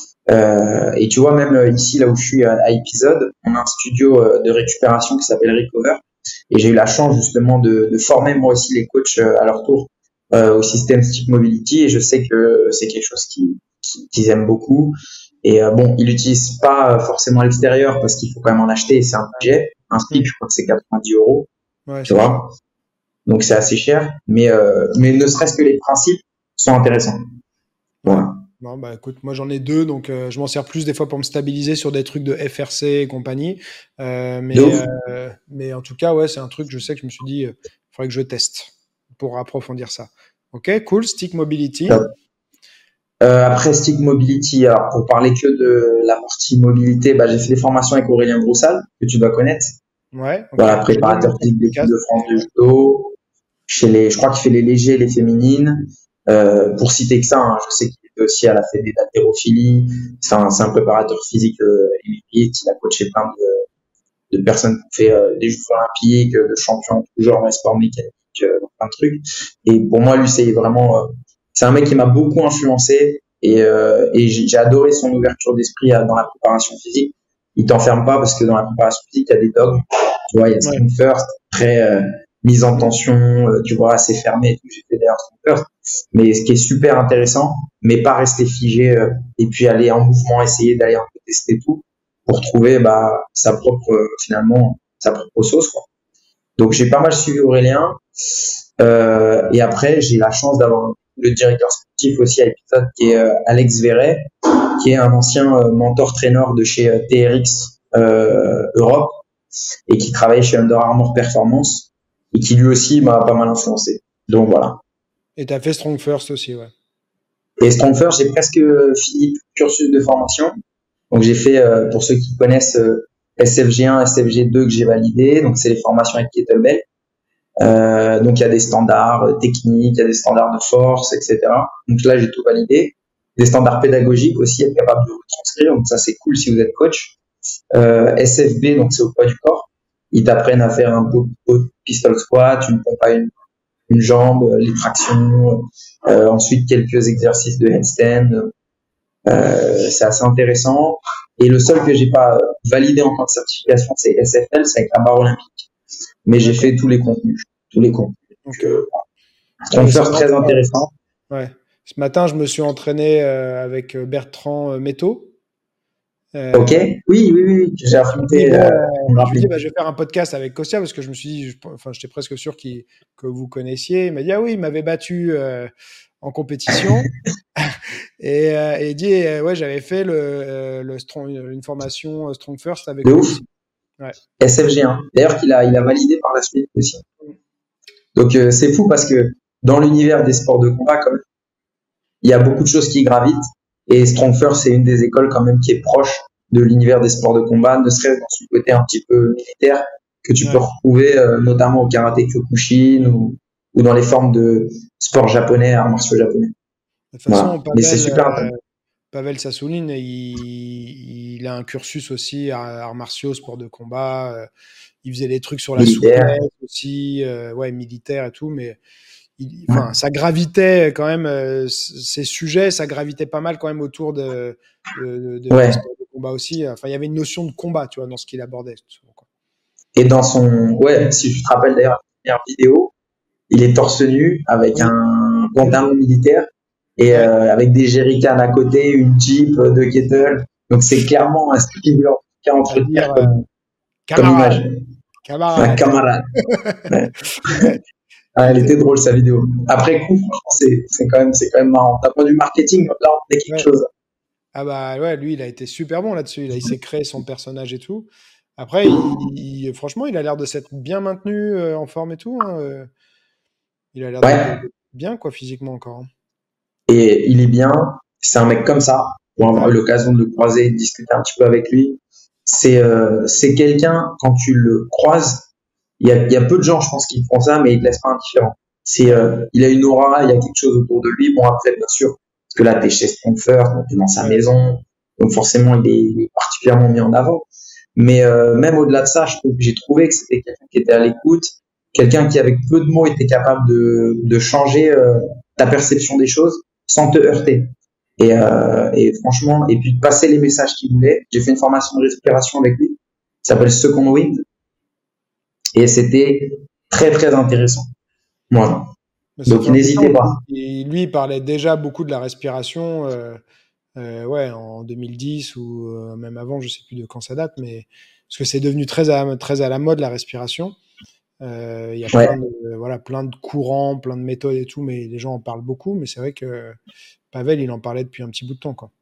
[SPEAKER 2] Euh, et tu vois, même euh, ici, là où je suis à, à Épisode, on a un studio euh, de récupération qui s'appelle Recover. Et j'ai eu la chance justement de, de former moi aussi les coachs euh, à leur tour euh, au système Stick Mobility. Et je sais que c'est quelque chose qui, qui- qu'ils aiment beaucoup. Et euh, bon, ils l'utilisent pas forcément à l'extérieur parce qu'il faut quand même en acheter. Et c'est un budget. Un stick,
[SPEAKER 1] Mm.
[SPEAKER 2] je crois que c'est quatre-vingt-dix euros.
[SPEAKER 1] Ouais,
[SPEAKER 2] Tu
[SPEAKER 1] c'est cher.
[SPEAKER 2] vois. Donc c'est assez cher. Mais, euh, mais ne serait-ce que les principes sont intéressants.
[SPEAKER 1] Ouais.
[SPEAKER 2] Voilà.
[SPEAKER 1] Non, bah écoute, moi j'en ai deux, donc euh, je m'en sers plus des fois pour me stabiliser sur des trucs de F R C et compagnie. Euh,
[SPEAKER 2] De
[SPEAKER 1] mais,
[SPEAKER 2] ouf.
[SPEAKER 1] euh, mais en tout cas, ouais, c'est un truc, je sais que je me suis dit, il faudrait que je teste pour approfondir ça. Ok, cool, stick mobility.
[SPEAKER 2] Top. Euh, après Stick Mobility, alors pour parler que de la partie mobilité, bah, j'ai fait des formations avec Aurélien Broussal, que tu dois connaître.
[SPEAKER 1] Ouais, ok.
[SPEAKER 2] Voilà,
[SPEAKER 1] J'ai jamais
[SPEAKER 2] préparateur
[SPEAKER 1] eu son
[SPEAKER 2] physique de l'équipe
[SPEAKER 1] podcast,
[SPEAKER 2] de
[SPEAKER 1] mais
[SPEAKER 2] France de
[SPEAKER 1] ouais.
[SPEAKER 2] judo. Chez les, je crois qu'il fait les légers et les féminines. Euh, pour citer que ça, hein, je sais qu'il était aussi à la fédé d'haltérophilie. C'est un, c'est un préparateur physique euh, élite. Il a coaché plein de, de personnes qui ont fait euh, des Jeux olympiques, de champions, toujours dans les sports mécaniques, euh, plein de trucs. Et pour moi, lui, c'est vraiment, euh, c'est un mec qui m'a beaucoup influencé et, euh, et j'ai, j'ai adoré son ouverture d'esprit à- dans la préparation physique. Il t'enferme pas parce que dans la préparation physique, il y a des dogmes. Tu vois, il y a
[SPEAKER 1] Ouais.
[SPEAKER 2] Spring First, très euh, mise en
[SPEAKER 1] Mm.
[SPEAKER 2] tension, euh, tu vois, assez fermé. Et tout. J'ai fait d'ailleurs Spring First. Mais ce qui est super intéressant, mais pas rester figé euh, et puis aller en mouvement, essayer d'aller un peu tester tout pour trouver bah, sa propre, euh, finalement, sa propre sauce, quoi. Donc j'ai pas mal suivi Aurélien. Euh, et après, j'ai la chance d'avoir le directeur sportif aussi à Episode qui est euh, Alex Verret, qui est un ancien euh, mentor traîneur de chez euh, T R X euh, Europe et qui travaille chez Under Armour Performance et qui lui aussi m'a pas mal influencé. Donc voilà.
[SPEAKER 1] Et t'as fait Strong First aussi, ouais.
[SPEAKER 2] Et Strongfirst, j'ai presque fini tout le cursus de formation. Donc j'ai fait, euh, pour ceux qui connaissent, euh, S F G un, S F G deux que j'ai validé. Donc c'est les formations avec kettlebell. Euh, donc il y a des standards euh, techniques, il y a des standards de force, et cetera. Donc là j'ai tout validé. Des standards pédagogiques aussi, être capable de vous transcrire. Donc ça c'est cool si vous êtes coach. Euh, S F B, donc c'est au poids du corps. Ils t'apprennent à faire un beau, beau pistol squat, une pompe à une une jambe, les tractions, euh, ensuite quelques exercices de handstand. Euh, c'est assez intéressant. Et le seul que j'ai pas validé en tant que certification, c'est S F L, c'est avec la barre olympique. Mais j'ai fait tous les contenus, tous les contenus.
[SPEAKER 1] Ok.
[SPEAKER 2] Strongfirst, très intéressant.
[SPEAKER 1] Ouais. Ce matin, je me suis entraîné euh, avec Bertrand euh, Métaux.
[SPEAKER 2] Euh, ok, oui, oui, oui, j'ai affronté.
[SPEAKER 1] Bon, euh, je lui dis, bah, je vais faire un podcast avec Kostia parce que je me suis dit, je, enfin, j'étais presque sûr qu'il, que vous connaissiez. Il m'a dit, ah oui, il m'avait battu euh, en compétition. et, euh, et il dit, euh, ouais, j'avais fait le, le strong, une formation Strong First avec
[SPEAKER 2] de
[SPEAKER 1] lui
[SPEAKER 2] ouf.
[SPEAKER 1] aussi. Ouais.
[SPEAKER 2] S F G un. D'ailleurs, qu'il a, il a validé par la suite aussi. Donc, euh, c'est fou parce que dans l'univers des sports de combat, comme il y a beaucoup de choses qui gravitent. Et Strong First, c'est une des écoles quand même qui est proche de l'univers des sports de combat, ne serait-ce dans son côté un petit peu militaire que tu ouais. peux retrouver euh, notamment au karaté Kyokushin ou, ou dans les formes de sport japonais, arts martiaux japonais.
[SPEAKER 1] De toute façon, voilà. Pavel,
[SPEAKER 2] mais c'est super intéressant.
[SPEAKER 1] Euh, Pavel Sassoulin, il, il a un cursus aussi arts martiaux, sport de combat. Euh, il faisait des trucs sur la militaire. souplesse aussi, euh, ouais, militaire et tout, mais il, enfin, ouais. ça gravitait quand même, euh, ces sujets, ça gravitait pas mal quand même autour de, de, de,
[SPEAKER 2] ouais.
[SPEAKER 1] de sport de combat aussi. Enfin, il y avait une notion de combat, tu vois, dans ce qu'il abordait.
[SPEAKER 2] Et dans son, ouais, si tu te rappelles d'ailleurs la première vidéo, il est torse nu avec oui. un pantalon militaire et ouais. euh, avec des jerrycans à côté, une Jeep, deux kettle. Donc c'est clairement un style qu'à entretenir comme, euh, comme image.
[SPEAKER 1] Camarade.
[SPEAKER 2] Un camarade. ouais. Ah, elle était drôle sa vidéo. Après coup, c'est, c'est quand même, c'est quand même marrant. D'un point de vue marketing, là, on est quelque
[SPEAKER 1] ouais.
[SPEAKER 2] chose.
[SPEAKER 1] Ah bah ouais, lui, il a été super bon là-dessus. Il, a, il s'est créé son personnage et tout. Après, il, il, franchement, il a l'air de s'être bien maintenu euh, en forme et tout. Hein. Il a l'air
[SPEAKER 2] ouais.
[SPEAKER 1] d'être bien, quoi, physiquement encore. Hein.
[SPEAKER 2] Et il est bien. C'est un mec comme ça. Pour avoir eu l'occasion de le croiser et de discuter un petit peu avec lui, c'est, euh, c'est quelqu'un, quand tu le croises, il y a, il y a peu de gens, je pense, qui font ça, mais il te laisse pas indifférent. C'est, euh, il a une aura, il y a quelque chose autour de lui. Bon, après, bien sûr, parce que là, t'es chez Strong First, t'es dans sa maison, donc forcément, il est, il est particulièrement mis en avant. Mais euh, même au-delà de ça, je trouve, j'ai trouvé que c'était quelqu'un qui était à l'écoute, quelqu'un qui, avec peu de mots, était capable de, de changer euh, ta perception des choses sans te heurter. Et, euh, et franchement, et puis de passer les messages qu'il voulait. J'ai fait une formation de respiration avec lui, ça s'appelle Second Wind. Et c'était très, très intéressant. Voilà. Donc, n'hésitez pas.
[SPEAKER 1] Et lui, il parlait déjà beaucoup de la respiration, euh, euh, ouais, en deux mille dix ou euh, même avant, je sais plus de quand ça date, mais parce que c'est devenu très à, très à la mode, la respiration. Euh, il y a
[SPEAKER 2] ouais.
[SPEAKER 1] plein de, voilà, plein de courants, plein de méthodes et tout, mais les gens en parlent beaucoup. Mais c'est vrai que Pavel, il en parlait depuis un petit bout de temps, quoi.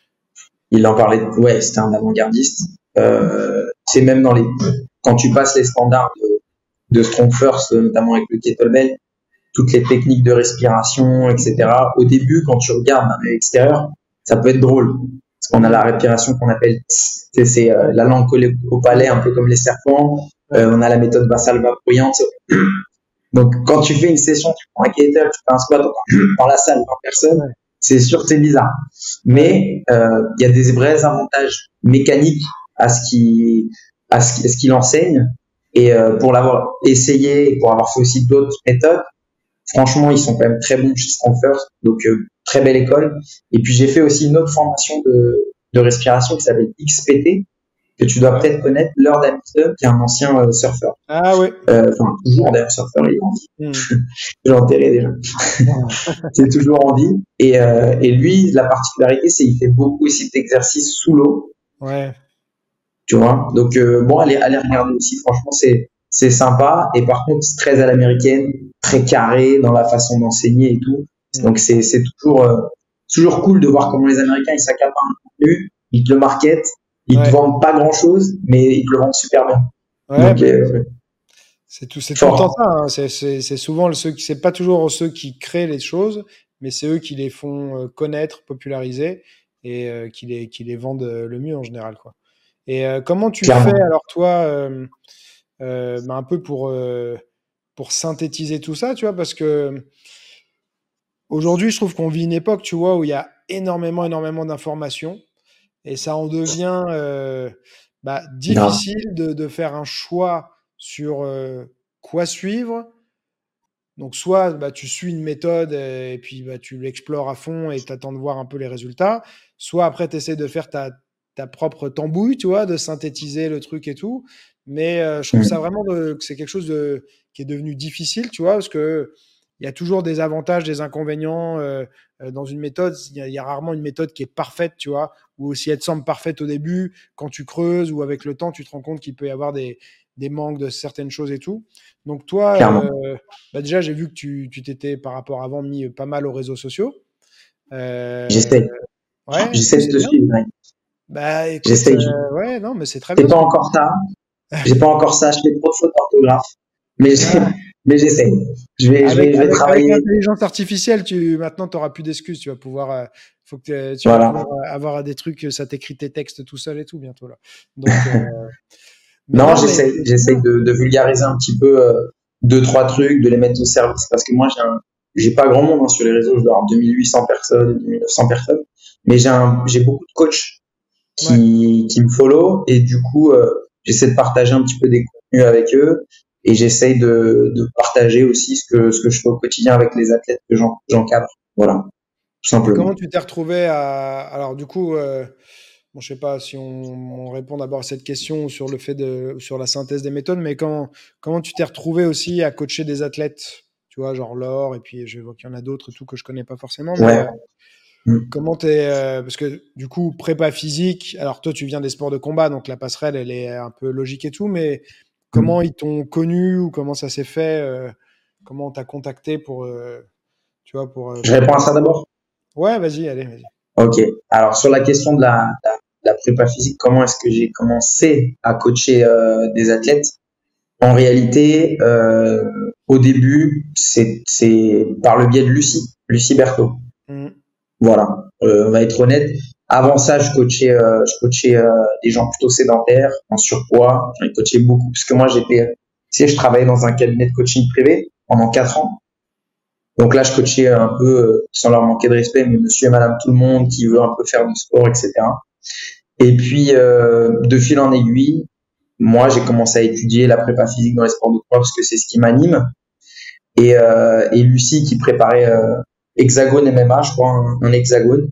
[SPEAKER 2] Il en parlait, ouais, c'était un avant-gardiste. Euh, c'est même dans les, quand tu passes les standards de, de Strong First, notamment avec le kettlebell, toutes les techniques de respiration, et cetera. Au début, quand tu regardes à l'extérieur, ça peut être drôle. Parce qu'on a la respiration qu'on appelle, c'est, c'est euh, la langue collée au palais, un peu comme les serpents. Euh, on a la méthode Vassalva bruyante. Donc, quand tu fais une session, tu prends un kettle, tu fais un squat dans la salle, par personne, ouais. c'est sûr que c'est bizarre. Mais il euh, y a des vrais avantages mécaniques à ce qu'il, à ce, à ce qu'il enseigne. Et euh, pour l'avoir essayé, et pour avoir fait aussi d'autres méthodes, franchement, ils sont quand même très bons chez Strong First. Donc, euh, très belle école. Et puis, j'ai fait aussi une autre formation de, de respiration qui s'appelle X P T, que tu dois peut-être connaître, Lord Hamilton, qui est un ancien euh, surfeur.
[SPEAKER 1] Ah oui.
[SPEAKER 2] Euh, enfin, toujours d'ailleurs surfeur, il est en vie. Mm. J'ai enterré déjà. C'est toujours en vie. Et, euh, et lui, la particularité, c'est qu'il fait beaucoup aussi d'exercices sous l'eau.
[SPEAKER 1] Ouais.
[SPEAKER 2] Tu vois. Donc, euh, bon, allez, allez regarder aussi. Franchement, c'est, c'est sympa. Et par contre, c'est très à l'américaine, très carré dans la façon d'enseigner et tout. Mm. Donc, c'est, c'est toujours, euh, toujours cool de voir comment les Américains, ils s'accaparent un contenu, ils te le marketent. Ils ouais. te vendent pas grand chose, mais ils te le vendent super bien.
[SPEAKER 1] Ouais, Donc, euh, c'est tout, c'est tout le temps ça. Hein. C'est, c'est, c'est souvent ceux qui, c'est pas toujours ceux qui créent les choses, mais c'est eux qui les font connaître, populariser et euh, qui les, qui les vendent le mieux en général, quoi. Et euh, comment tu Clairement. fais alors toi, euh, euh, bah, un peu pour euh, pour synthétiser tout ça, tu vois, parce que aujourd'hui, je trouve qu'on vit une époque, tu vois, où il y a énormément, énormément d'informations. Et ça en devient euh, bah, difficile de, de faire un choix sur euh, quoi suivre, Donc, soit bah, tu suis une méthode et, et puis bah, tu l'explores à fond et tu attends de voir un peu les résultats, soit après tu essaies de faire ta, ta propre tambouille, tu vois, de synthétiser le truc et tout. Mais euh, je trouve ça
[SPEAKER 2] Mm.
[SPEAKER 1] vraiment de- que c'est quelque chose de, qui est devenu difficile, tu vois, parce que il y a toujours des avantages, des inconvénients euh, euh, dans une méthode. Il y, a, il y a rarement une méthode qui est parfaite, tu vois, ou si elle te semble parfaite au début, quand tu creuses ou avec le temps, tu te rends compte qu'il peut y avoir des, des manques de certaines choses et tout. Donc toi,
[SPEAKER 2] Clairement.
[SPEAKER 1] euh, bah déjà, j'ai vu que tu tu t'étais par rapport à avant mis pas mal aux réseaux sociaux. Euh,
[SPEAKER 2] J'essaie.
[SPEAKER 1] ouais, bah,
[SPEAKER 2] J'essaie de
[SPEAKER 1] c'est
[SPEAKER 2] te
[SPEAKER 1] bien.
[SPEAKER 2] suivre. Ouais.
[SPEAKER 1] Bah écoute,
[SPEAKER 2] J'essaie.
[SPEAKER 1] euh, ouais, non, mais c'est très
[SPEAKER 2] C'est
[SPEAKER 1] bien
[SPEAKER 2] pas
[SPEAKER 1] ce que tu
[SPEAKER 2] encore
[SPEAKER 1] fais.
[SPEAKER 2] ça. J'ai pas encore ça. Je fais trop de fautes d'orthographe. Mais j'ai-
[SPEAKER 1] Ah,
[SPEAKER 2] mais j'essaie. Je vais, je
[SPEAKER 1] avec
[SPEAKER 2] vais, je vais
[SPEAKER 1] avec avec
[SPEAKER 2] travailler.
[SPEAKER 1] l'intelligence artificielle, tu maintenant tu auras plus d'excuses. Tu vas pouvoir, euh, faut que tu tu vas
[SPEAKER 2] Voilà.
[SPEAKER 1] pouvoir euh, avoir des trucs, ça t'écrit tes textes tout seul et tout bientôt là. Donc, euh, mais
[SPEAKER 2] Non,
[SPEAKER 1] non, mais
[SPEAKER 2] j'essaie.
[SPEAKER 1] c'est
[SPEAKER 2] J'essaie
[SPEAKER 1] bien.
[SPEAKER 2] de, de vulgariser un petit peu euh, deux, trois trucs, de les mettre au service. Parce que moi, j'ai un, j'ai pas grand monde hein, sur les réseaux. Je dois avoir deux mille huit cents personnes, deux mille neuf cents personnes. Mais j'ai un, j'ai beaucoup de coachs
[SPEAKER 1] Ouais.
[SPEAKER 2] qui, qui me follow et du coup, euh, j'essaie de partager un petit peu des contenus avec eux et j'essaie de, de partager aussi ce que, ce que je fais au quotidien avec les athlètes que j'en- j'encadre. Voilà, tout
[SPEAKER 1] Et comment
[SPEAKER 2] simplement.
[SPEAKER 1] tu t'es retrouvé à... Alors du coup, euh, bon, je sais pas si on, on répond d'abord à cette question sur le fait de, sur la synthèse des méthodes, mais comment, comment tu t'es retrouvé aussi à coacher des athlètes, tu vois, genre Laure, et puis je vois qu'il y en a d'autres, et tout que je connais pas forcément, mais
[SPEAKER 2] Ouais.
[SPEAKER 1] euh,
[SPEAKER 2] Mm.
[SPEAKER 1] comment t'es, euh, parce que du coup, prépa physique, alors toi tu viens des sports de combat, donc la passerelle, elle est un peu logique et tout, mais comment
[SPEAKER 2] Mm.
[SPEAKER 1] ils t'ont connu ou comment ça s'est fait, euh, comment on t'a contacté pour, euh, tu vois, pour, euh,
[SPEAKER 2] Je
[SPEAKER 1] pour...
[SPEAKER 2] réponds à ça d'abord.
[SPEAKER 1] Ouais, vas-y, allez, vas-y.
[SPEAKER 2] Ok. Alors sur la question de la, la, la prépa physique, comment est-ce que j'ai commencé à coacher euh, des athlètes? En réalité, euh, au début, c'est c'est par le biais de Lucie, Lucie Berthaud.
[SPEAKER 1] Mhm.
[SPEAKER 2] Voilà, euh, on va être honnête. Avant ça, je coachais, euh, je coachais euh, des gens plutôt sédentaires, en surpoids. J'en ai coaché beaucoup parce que moi, j'étais, tu sais, je travaillais dans un cabinet de coaching privé pendant quatre ans. Donc là, je coachais un peu, euh, sans leur manquer de respect, mais monsieur et madame tout le monde qui veut un peu faire du sport, et cetera. Et puis, euh, de fil en aiguille, moi, j'ai commencé à étudier la prépa physique dans les sports de combat parce que c'est ce qui m'anime. Et, euh, et Lucie qui préparait euh, Hexagone M M A, je crois, un, un hexagone.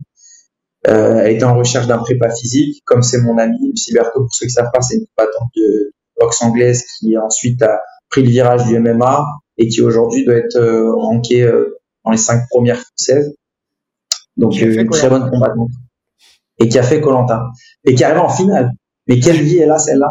[SPEAKER 2] Euh, elle était en recherche d'un prépa physique, comme c'est mon ami Lucie Berthaud, pour ceux qui savent pas, c'est une combattante de boxe anglaise qui ensuite a pris le virage du M M A et qui aujourd'hui doit être euh, rankée euh, dans les cinq premières françaises. Donc
[SPEAKER 1] Qui a
[SPEAKER 2] euh,
[SPEAKER 1] fait
[SPEAKER 2] une très bonne
[SPEAKER 1] Koh-Lanta.
[SPEAKER 2] combattante et qui a fait koh et qui arrive en finale. Mais quelle vie est là celle-là?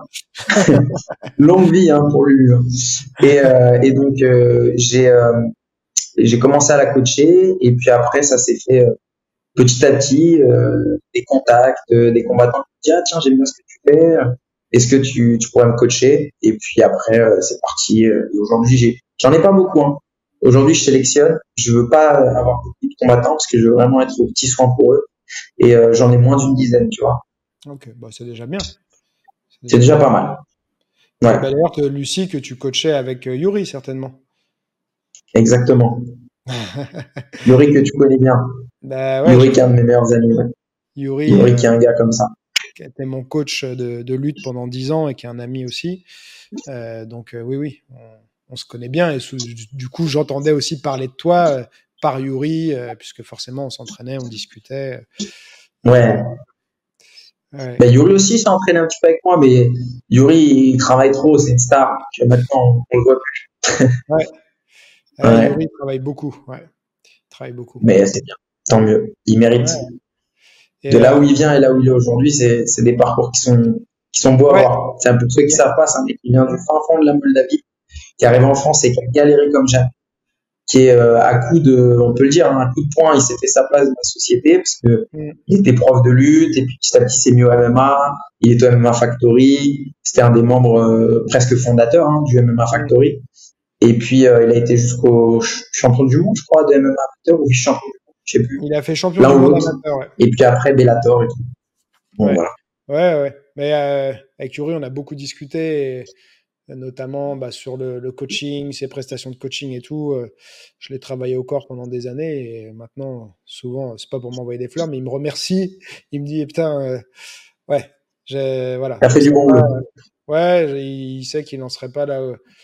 [SPEAKER 2] Longue vie hein, pour lui. Hein. Et, euh, et donc euh, j'ai euh, j'ai commencé à la coacher et puis après ça s'est fait euh, petit à petit, euh, des contacts, euh, des combattants qui disent ah tiens j'aime bien ce que tu fais, est-ce que tu, tu pourrais me coacher? Et puis après euh, c'est parti. Euh, et aujourd'hui j'ai j'en ai pas beaucoup. Hein. Aujourd'hui je sélectionne, je veux pas avoir beaucoup de combattants parce que je veux vraiment être au petit soin pour eux et euh, j'en ai moins d'une dizaine, tu vois.
[SPEAKER 1] Ok, bah c'est déjà bien. C'est
[SPEAKER 2] C'est
[SPEAKER 1] déjà
[SPEAKER 2] déjà
[SPEAKER 1] bien.
[SPEAKER 2] pas mal.
[SPEAKER 1] Et
[SPEAKER 2] Ouais,
[SPEAKER 1] bah d'ailleurs, que Lucie, que tu coachais avec euh, Yuri, certainement.
[SPEAKER 2] exactement. Yuri que tu connais bien.
[SPEAKER 1] Bah ouais,
[SPEAKER 2] Yuri
[SPEAKER 1] j'ai
[SPEAKER 2] qui est un de mes meilleurs amis. Ouais.
[SPEAKER 1] Yuri,
[SPEAKER 2] Yuri
[SPEAKER 1] euh,
[SPEAKER 2] qui est un gars comme ça.
[SPEAKER 1] qui était mon coach de, de lutte pendant dix ans et qui est un ami aussi. Euh, donc euh, oui, oui, on, on se connaît bien. Et sous- du coup, j'entendais aussi parler de toi euh, par Yuri, euh, puisque forcément, on s'entraînait, on discutait. Et euh,
[SPEAKER 2] Ouais.
[SPEAKER 1] ouais,
[SPEAKER 2] Ben, Yuri aussi s'est entraîné un petit peu avec moi, mais Yuri, il travaille trop, c'est une star. Donc, maintenant, on le voit plus.
[SPEAKER 1] ouais. Euh,
[SPEAKER 2] Ouais.
[SPEAKER 1] Yuri travaille beaucoup. Ouais, il travaille beaucoup.
[SPEAKER 2] Mais c'est bien. Tant mieux. Il mérite.
[SPEAKER 1] Ouais. Et
[SPEAKER 2] De là
[SPEAKER 1] euh,
[SPEAKER 2] où il vient et là où il est aujourd'hui, c'est, c'est des parcours qui sont, qui sont beaux à
[SPEAKER 1] ouais,
[SPEAKER 2] voir. C'est un peu ceux qui savent pas, c'est un mec qui vient du fin fond de la Moldavie, qui arrive
[SPEAKER 1] ouais.
[SPEAKER 2] en France et qui a galéré comme jamais. Qui est euh, à coup de, on peut le dire, hein, un coup de poing, il s'est fait sa place dans la société parce que
[SPEAKER 1] Mm,
[SPEAKER 2] il était prof de lutte et puis petit à petit s'est mis au M M A. Il est au M M A Factory. C'était un des membres euh, presque fondateurs hein, du M M A
[SPEAKER 1] mm.
[SPEAKER 2] Factory. Et puis euh, il a été jusqu'au ch- champion du monde, je crois, de M M A amateur ou vice-champion du monde, je sais plus,
[SPEAKER 1] Il a fait champion
[SPEAKER 2] l'un
[SPEAKER 1] du
[SPEAKER 2] ou
[SPEAKER 1] monde
[SPEAKER 2] l'autre.
[SPEAKER 1] amateur. Ouais.
[SPEAKER 2] Et puis après Bellator et tout. Bon
[SPEAKER 1] Ouais,
[SPEAKER 2] voilà.
[SPEAKER 1] ouais, ouais. Mais euh, avec Yuri, on a beaucoup discuté, et, euh, notamment bah, sur le, le coaching, ses prestations de coaching et tout. Euh, je l'ai travaillé au corps pendant des années et maintenant, souvent, c'est pas pour m'envoyer des fleurs, mais il me remercie. Il me dit, eh, putain, euh, ouais, j'ai, voilà,
[SPEAKER 2] T'as
[SPEAKER 1] je
[SPEAKER 2] fait du
[SPEAKER 1] serais
[SPEAKER 2] bon
[SPEAKER 1] pas,
[SPEAKER 2] boulot.
[SPEAKER 1] ouais, il sait qu'il n'en serait pas là, euh,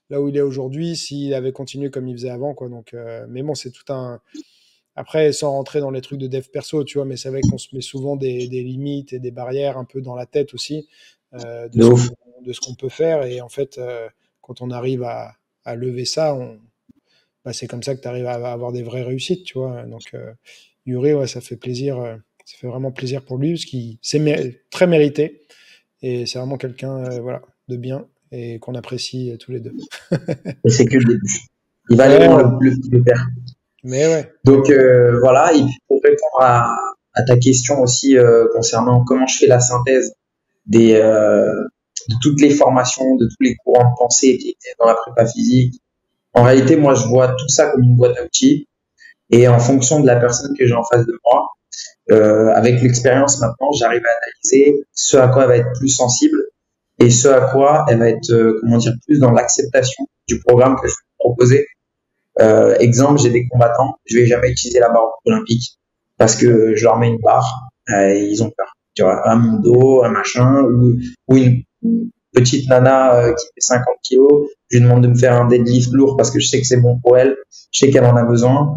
[SPEAKER 1] là où il est aujourd'hui s'il avait continué comme il faisait avant, quoi. Donc, euh, mais bon, c'est tout un. Après, sans rentrer dans les trucs de dev perso, tu vois, mais c'est vrai qu'on se met souvent des, des limites et des barrières un peu dans la tête aussi euh, de
[SPEAKER 2] De
[SPEAKER 1] ce
[SPEAKER 2] ouf.
[SPEAKER 1] qu'on de ce qu'on peut faire. Et en fait, euh, quand on arrive à, à lever ça, on, bah, c'est comme ça que tu arrives à avoir des vraies réussites, tu vois. Donc, euh, Yuri, ouais, ça fait plaisir, euh, ça fait vraiment plaisir pour lui parce qu'il c'est mé- très mérité et c'est vraiment quelqu'un, euh, voilà, de bien et qu'on apprécie euh, tous les deux.
[SPEAKER 2] Et c'est que le début. Il va aller
[SPEAKER 1] Ouais,
[SPEAKER 2] loin,
[SPEAKER 1] ouais.
[SPEAKER 2] le, le, le père.
[SPEAKER 1] Mais ouais, mais
[SPEAKER 2] Donc
[SPEAKER 1] ouais.
[SPEAKER 2] euh, voilà, et puis pour répondre à, à ta question aussi euh, concernant comment je fais la synthèse des, euh, de toutes les formations, de tous les courants de pensée qui étaient dans la prépa physique. En réalité, moi, je vois tout ça comme une boîte à outils. Et en fonction de la personne que j'ai en face de moi, euh, avec l'expérience maintenant, j'arrive à analyser ce à quoi elle va être plus sensible et ce à quoi elle va être, euh, comment dire, plus dans l'acceptation du programme que je vais proposer. Euh, exemple, j'ai des combattants, je vais jamais utiliser la barre olympique parce que je leur mets une barre euh, et ils ont peur. Tu vois, un mon dos, un machin, ou, ou une petite nana euh, qui fait cinquante kilos, je lui demande de me faire un deadlift lourd parce que je sais que c'est bon pour elle, je sais qu'elle en a besoin,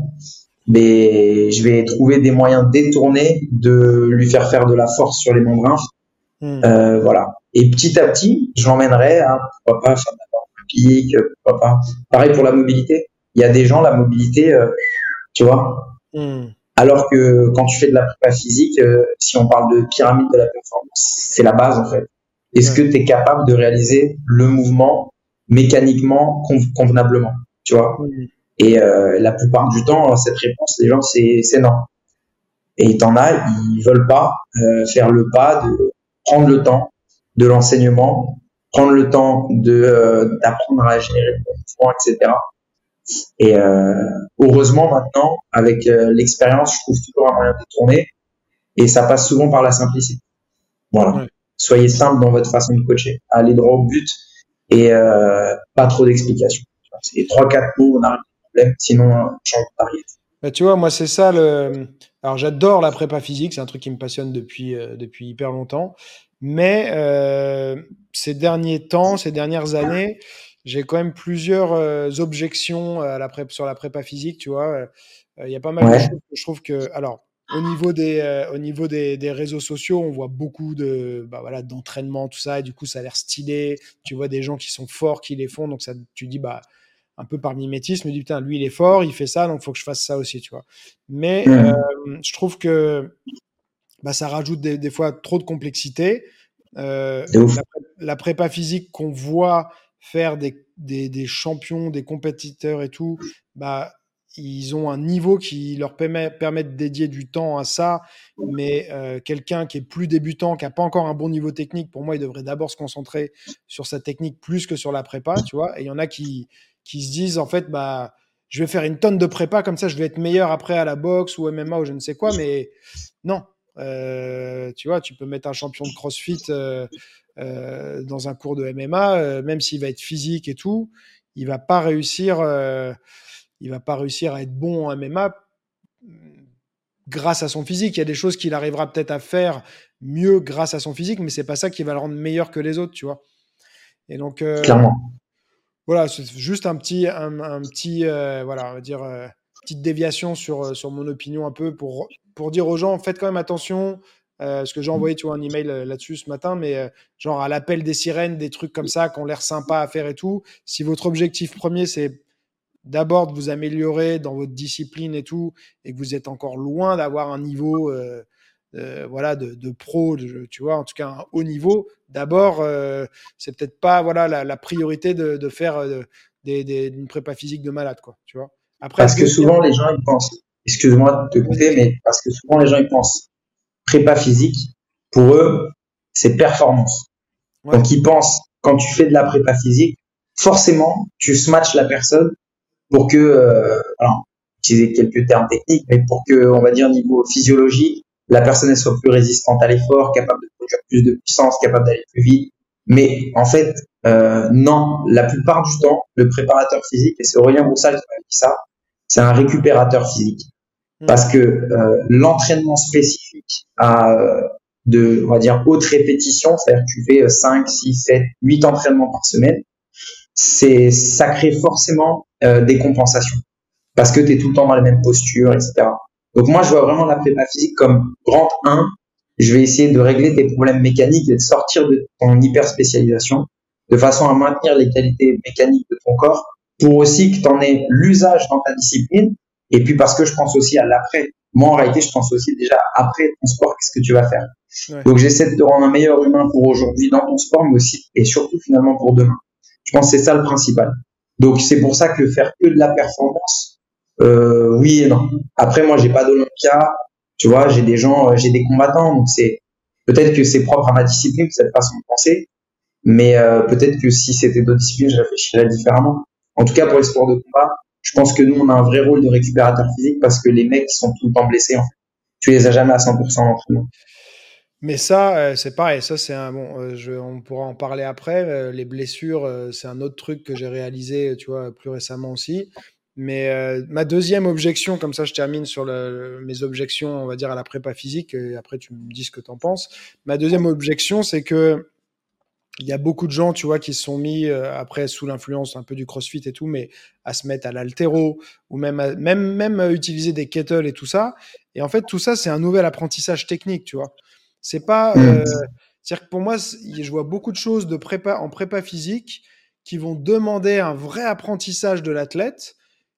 [SPEAKER 2] mais je vais trouver des moyens détournés de lui faire faire de la force sur les membrnes.
[SPEAKER 1] Hmm.
[SPEAKER 2] Euh, voilà. Et petit à petit, je l'emmènerai à, pourquoi pas, faire de la barre olympique, pourquoi pas. Pareil pour la mobilité. Il y a des gens, la mobilité, euh, tu vois,
[SPEAKER 1] Hmm.
[SPEAKER 2] alors que quand tu fais de la prépa physique, euh, si on parle de pyramide de la performance, c'est la base en fait. Est-ce que
[SPEAKER 1] Ouais.
[SPEAKER 2] tu es capable de réaliser le mouvement mécaniquement con- convenablement, tu vois?
[SPEAKER 1] Hmm.
[SPEAKER 2] Et euh, la plupart du temps, cette réponse, les gens, c'est c'est non. Et t'en as, ils veulent pas euh, faire le pas de prendre le temps de l'enseignement, prendre le temps de euh, d'apprendre à générer le mouvement, et cetera. Et euh, heureusement maintenant, avec euh, l'expérience, je trouve toujours un moyen de tourner. Et ça passe souvent par la simplicité. Voilà.
[SPEAKER 1] Ouais.
[SPEAKER 2] Soyez simple dans votre façon de coacher. Allez droit au but et euh, pas trop d'explications. C'est trois, quatre mots, on arrête le problème. Sinon, on change de target.
[SPEAKER 1] Bah, tu vois, moi, c'est ça le. Alors, j'adore la prépa physique, c'est un truc qui me passionne depuis, euh, depuis hyper longtemps. Mais euh, ces derniers temps, ces dernières années, j'ai quand même plusieurs euh, objections à la prép- sur la prépa physique, tu vois. Euh, Il y a pas mal de
[SPEAKER 2] Ouais.
[SPEAKER 1] choses que je trouve que. Alors, au niveau des, euh, au niveau des, des réseaux sociaux, on voit beaucoup de, bah, voilà, d'entraînement, tout ça, et du coup, ça a l'air stylé. Tu vois des gens qui sont forts, qui les font, donc ça, tu dis, bah un peu par mimétisme, je me dis putain, lui il est fort, il fait ça, donc il faut que je fasse ça aussi, tu vois. Mais euh,
[SPEAKER 2] Mmh.
[SPEAKER 1] je trouve que bah, ça rajoute des, des fois trop de complexité. Euh,
[SPEAKER 2] De ouf.
[SPEAKER 1] la, la prépa physique qu'on voit faire des, des, des champions, des compétiteurs et tout, bah, ils ont un niveau qui leur permet, permet de dédier du temps à ça. Mais euh, quelqu'un qui est plus débutant, qui n'a pas encore un bon niveau technique, pour moi, il devrait d'abord se concentrer sur sa technique plus que sur la prépa, tu vois. Et il y en a qui, qui se disent, en fait, bah, je vais faire une tonne de prépa, comme ça, je vais être meilleur après à la boxe ou M M A ou je ne sais quoi. Mais non, euh, tu vois, tu peux mettre un champion de CrossFit euh, euh, dans un cours de M M A, euh, même s'il va être physique et tout, il va pas réussir, euh, il va pas réussir à être bon en M M A grâce à son physique. Il y a des choses qu'il arrivera peut-être à faire mieux grâce à son physique, mais c'est pas ça qui va le rendre meilleur que les autres, tu vois. Et donc euh,
[SPEAKER 2] Clairement.
[SPEAKER 1] voilà, c'est juste un petit, un, un petit, euh, voilà, on va dire euh, petite déviation sur euh, sur mon opinion un peu pour pour dire aux gens, faites quand même attention. Euh, parce que j'ai envoyé, tu vois, un email euh, là-dessus ce matin, mais euh, genre à l'appel des sirènes, des trucs comme ça qui ont l'air sympas à faire et tout. Si votre objectif premier, c'est d'abord de vous améliorer dans votre discipline et tout, et que vous êtes encore loin d'avoir un niveau euh, euh, voilà, de, de pro, de- tu vois, en tout cas un haut niveau, d'abord, euh, c'est peut-être pas voilà, la, la priorité de, de faire euh, des, des- une prépa physique de malade, quoi, tu vois. Après,
[SPEAKER 2] Parce que
[SPEAKER 1] deuxième,
[SPEAKER 2] souvent, les gens, ils pensent, excuse-moi de te couper, mais parce que souvent, les gens, ils pensent prépa physique, pour eux, c'est performance.
[SPEAKER 1] ouais,
[SPEAKER 2] Donc, ils pensent, quand tu fais de la prépa physique, forcément, tu smatches la personne pour que, euh, alors, utiliser quelques termes techniques, mais pour que, on va dire, niveau physiologique, la personne elle soit plus résistante à l'effort, capable de produire plus de puissance, capable d'aller plus vite. Mais en fait, euh, non, la plupart du temps, le préparateur physique, et c'est Aurélien Broussard qui m'a dit ça, c'est un récupérateur physique. Parce
[SPEAKER 1] hmm,
[SPEAKER 2] que euh, l'entraînement spécifique à euh, de, on va dire, haute répétition, c'est-à-dire que tu fais cinq, six, sept, huit entraînements par semaine, c'est ça crée forcément euh, des compensations parce que tu es tout le temps dans les mêmes postures, et cetera. Donc moi, je vois vraiment la prépa physique comme grand un. Je vais essayer de régler tes problèmes mécaniques et de sortir de ton hyper spécialisation de façon à maintenir les qualités mécaniques de ton corps pour aussi que tu en aies l'usage dans ta discipline. Et puis parce que je pense aussi à l'après. Moi, en réalité, je pense aussi déjà après ton sport, qu'est-ce que tu vas faire. Ouais. Donc j'essaie de te rendre un meilleur humain pour aujourd'hui dans ton sport, mais aussi et surtout finalement pour demain. Je pense que c'est ça le principal. Donc c'est pour ça que faire que de la performance, euh, oui et non. Après moi j'ai pas d'Olympia, tu vois, j'ai des gens, j'ai des combattants, donc c'est peut-être que c'est propre à ma discipline cette façon de penser, mais euh, peut-être que si c'était d'autres disciplines, je réfléchirais différemment. En tout cas pour les sports de combat, je pense que nous on a un vrai rôle de récupérateur physique parce que les mecs sont tout le temps blessés en fait. Tu les as jamais à cent pour cent d'entraînement.
[SPEAKER 1] Mais ça, euh, c'est pareil. Ça, c'est un bon. Euh, je, on pourra en parler après. Euh, les blessures, euh, c'est un autre truc que j'ai réalisé, tu vois, plus récemment aussi. Mais euh, ma deuxième objection, comme ça, je termine sur le, mes objections, on va dire à la prépa physique. Et après, tu me dis ce que t'en penses. Ma deuxième objection, c'est que il y a beaucoup de gens, tu vois, qui se sont mis euh, après sous l'influence un peu du CrossFit et tout, mais à se mettre à l'haltéro ou même à, même même à utiliser des kettles et tout ça. Et en fait, tout ça, c'est un nouvel apprentissage technique, tu vois. C'est pas, euh, c'est-à-dire que pour moi, je vois beaucoup de choses de prépa en prépa physique qui vont demander un vrai apprentissage de l'athlète.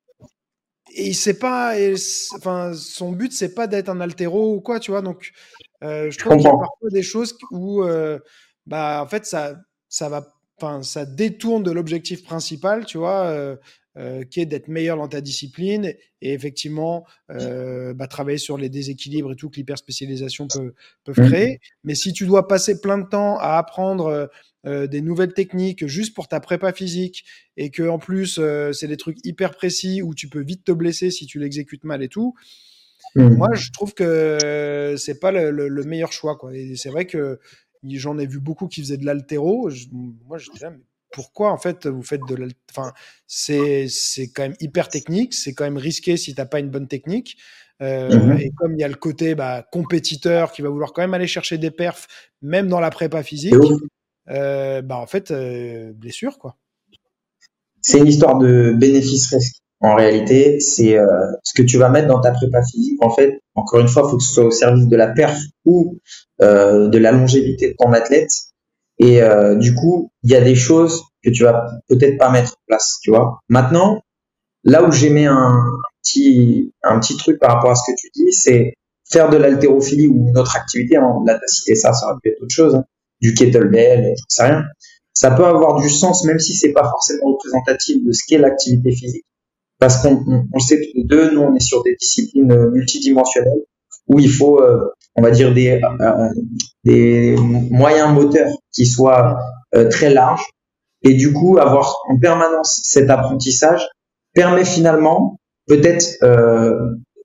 [SPEAKER 1] Et c'est pas, et enfin, son but c'est pas d'être un haltéro ou quoi, tu vois. Donc, euh, je trouve qu'il y a parfois des choses où euh, bah en fait ça ça va enfin ça détourne de l'objectif principal, tu vois, euh, euh, qui est d'être meilleur dans ta discipline et effectivement euh, bah, travailler sur les déséquilibres et tout que l'hyperspécialisation peut peuvent créer. Mais si tu dois passer plein de temps à apprendre euh, des nouvelles techniques juste pour ta prépa physique et que en plus euh, c'est des trucs hyper précis où tu peux vite te blesser si tu l'exécutes mal et tout. Mmh. Moi, je trouve que c'est pas le, le, le meilleur choix, quoi. Et c'est vrai que j'en ai vu beaucoup qui faisaient de l'haltéro. Je, moi, j'étais là, mais pourquoi en fait vous faites de l'haltéro? Enfin, c'est c'est quand même hyper technique, c'est quand même risqué si t'as pas une bonne technique. Euh, mmh. Et comme il y a le côté bah, compétiteur qui va vouloir quand même aller chercher des perfs, même dans la prépa physique, euh, bah en fait euh, blessure quoi.
[SPEAKER 2] C'est une histoire de bénéfice-risque. En réalité, c'est euh, ce que tu vas mettre dans ta prépa physique. En fait, encore une fois, il faut que ce soit au service de la perf ou euh, de la longévité de ton athlète. Et euh, du coup, il y a des choses que tu vas peut-être pas mettre en place, tu vois. Maintenant, là où j'ai mis un petit un petit truc par rapport à ce que tu dis, c'est faire de l'haltérophilie ou une autre activité. Hein, là, t'as cité ça, ça aurait pu être autre chose, hein, du kettlebell, je sais rien. Ça peut avoir du sens, même si c'est pas forcément représentatif de ce qu'est l'activité physique. Parce qu'on on, on sait tous les deux, nous, on est sur des disciplines multidimensionnelles où il faut, euh, on va dire, des, euh, des moyens moteurs qui soient euh, très larges. Et du coup, avoir en permanence cet apprentissage permet finalement peut-être euh,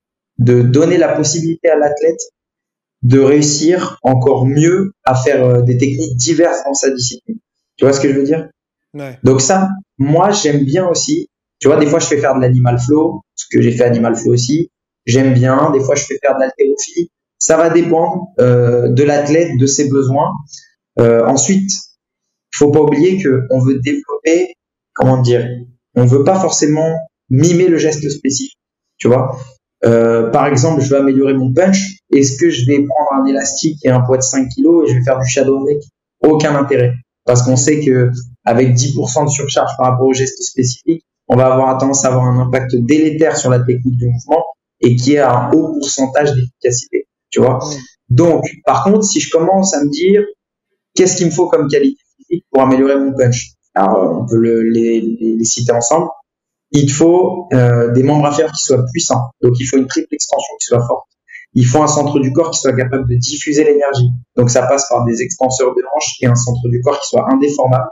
[SPEAKER 2] de donner la possibilité à l'athlète de réussir encore mieux à faire euh, des techniques diverses dans sa discipline. Tu vois ce que je veux dire? Ouais. Donc ça, moi, j'aime bien aussi. Tu vois, des fois, je fais faire de l'animal flow, ce que j'ai fait animal flow aussi. J'aime bien. Des fois, je fais faire de l'haltérophilie. Ça va dépendre euh, de l'athlète, de ses besoins. Euh, ensuite, il faut pas oublier que on veut développer, comment dire, on veut pas forcément mimer le geste spécifique. Tu vois, euh, par exemple, je veux améliorer mon punch. Est-ce que je vais prendre un élastique et un poids de cinq kilos et je vais faire du shadow neck? Aucun intérêt. Parce qu'on sait que avec dix pour cent de surcharge par rapport au geste spécifique, on va avoir tendance à avoir un impact délétère sur la technique du mouvement et qui a un haut pourcentage d'efficacité. Tu vois. Donc, par contre, si je commence à me dire qu'est-ce qu'il me faut comme qualité physique pour améliorer mon punch, alors on peut le, les, les, les citer ensemble. Il te faut euh, des membres inférieurs qui soient puissants. Donc, il faut une triple extension qui soit forte. Il faut un centre du corps qui soit capable de diffuser l'énergie. Donc, ça passe par des extenseurs de hanches et un centre du corps qui soit indéformable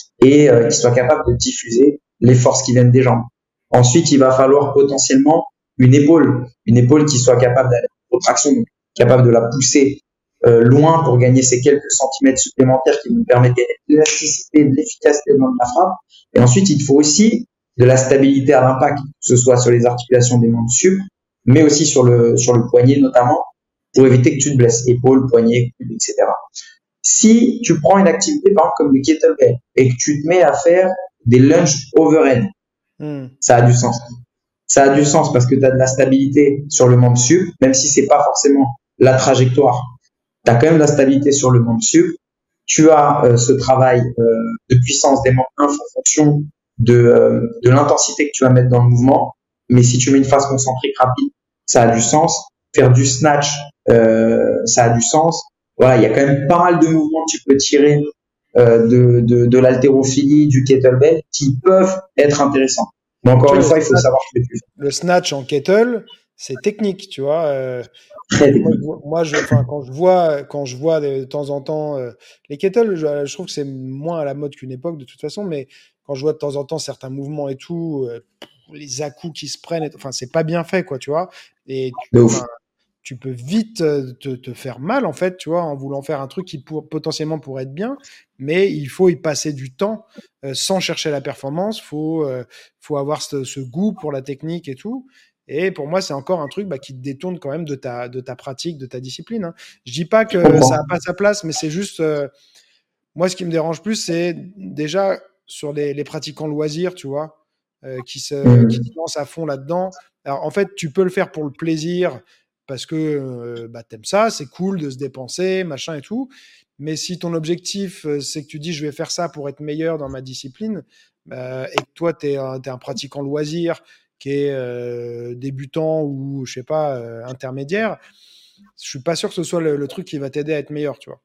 [SPEAKER 2] et euh, qui soit capable de diffuser les forces qui viennent des jambes. Ensuite, il va falloir potentiellement une épaule, une épaule qui soit capable d'aller en traction, capable de la pousser euh, loin pour gagner ces quelques centimètres supplémentaires qui nous permettent de l'élasticité, de l'efficacité dans la frappe. Et ensuite, il faut aussi de la stabilité à l'impact, que ce soit sur les articulations des membres sup, mais aussi sur le sur le poignet notamment, pour éviter que tu te blesses, épaules, poignets, et cetera. Si tu prends une activité par exemple comme le kettlebell et que tu te mets à faire des lunch overhead.
[SPEAKER 1] Hmm.
[SPEAKER 2] Ça a du sens. Ça a du sens parce que tu as de la stabilité sur le membre sup, même si c'est pas forcément la trajectoire. Tu as quand même de la stabilité sur le membre sup. Tu as euh, ce travail euh, de puissance des membres inf en fonction de, euh, de l'intensité que tu vas mettre dans le mouvement. Mais si tu mets une phase concentrique rapide, ça a du sens. Faire du snatch, euh, ça a du sens. Voilà, il y a quand même pas mal de mouvements que tu peux tirer euh, de, de, de l'haltérophilie, du kettlebell, qui peuvent être intéressants. Mais encore une fois, il faut savoir ce que tu fais.
[SPEAKER 1] Le snatch en kettle, c'est technique, tu vois. Euh,
[SPEAKER 2] Très
[SPEAKER 1] moi,
[SPEAKER 2] technique.
[SPEAKER 1] je- moi, je, enfin, quand je vois, quand je vois de, de temps en temps euh, les kettles, je, je trouve que c'est moins à la mode qu'une époque de toute façon, mais quand je vois de temps en temps certains mouvements et tout, euh, les à-coups qui se prennent, et- enfin, c'est pas bien fait, quoi, tu vois. Et tu,
[SPEAKER 2] De ouf.
[SPEAKER 1] enfin, tu peux vite euh, te, te faire mal, en fait, tu vois, en voulant faire un truc qui pour, potentiellement pourrait être bien, mais il faut y passer du temps euh, sans chercher la performance. Faut, euh, faut avoir ce, ce goût pour la technique et tout. Et pour moi, c'est encore un truc bah, qui te détourne quand même de ta, de ta pratique, de ta discipline. Hein. Je dis pas
[SPEAKER 2] Je
[SPEAKER 1] que ça n'a
[SPEAKER 2] comprends.
[SPEAKER 1] pas sa place, mais c'est juste. Euh, moi, ce qui me dérange plus, c'est déjà sur les, les pratiquants loisirs, tu vois, euh, qui se, qui se
[SPEAKER 2] Mmh.
[SPEAKER 1] lancent à fond là-dedans. Alors, en fait, tu peux le faire pour le plaisir, parce que euh, bah, t'aimes ça, c'est cool de se dépenser, machin et tout. Mais si ton objectif, euh, c'est que tu dis, je vais faire ça pour être meilleur dans ma discipline, euh, et que toi, tu es un, t'es un pratiquant loisir qui est euh, débutant ou, je sais pas, euh, intermédiaire, je suis pas sûr que ce soit le, le truc qui va t'aider à être meilleur, tu vois.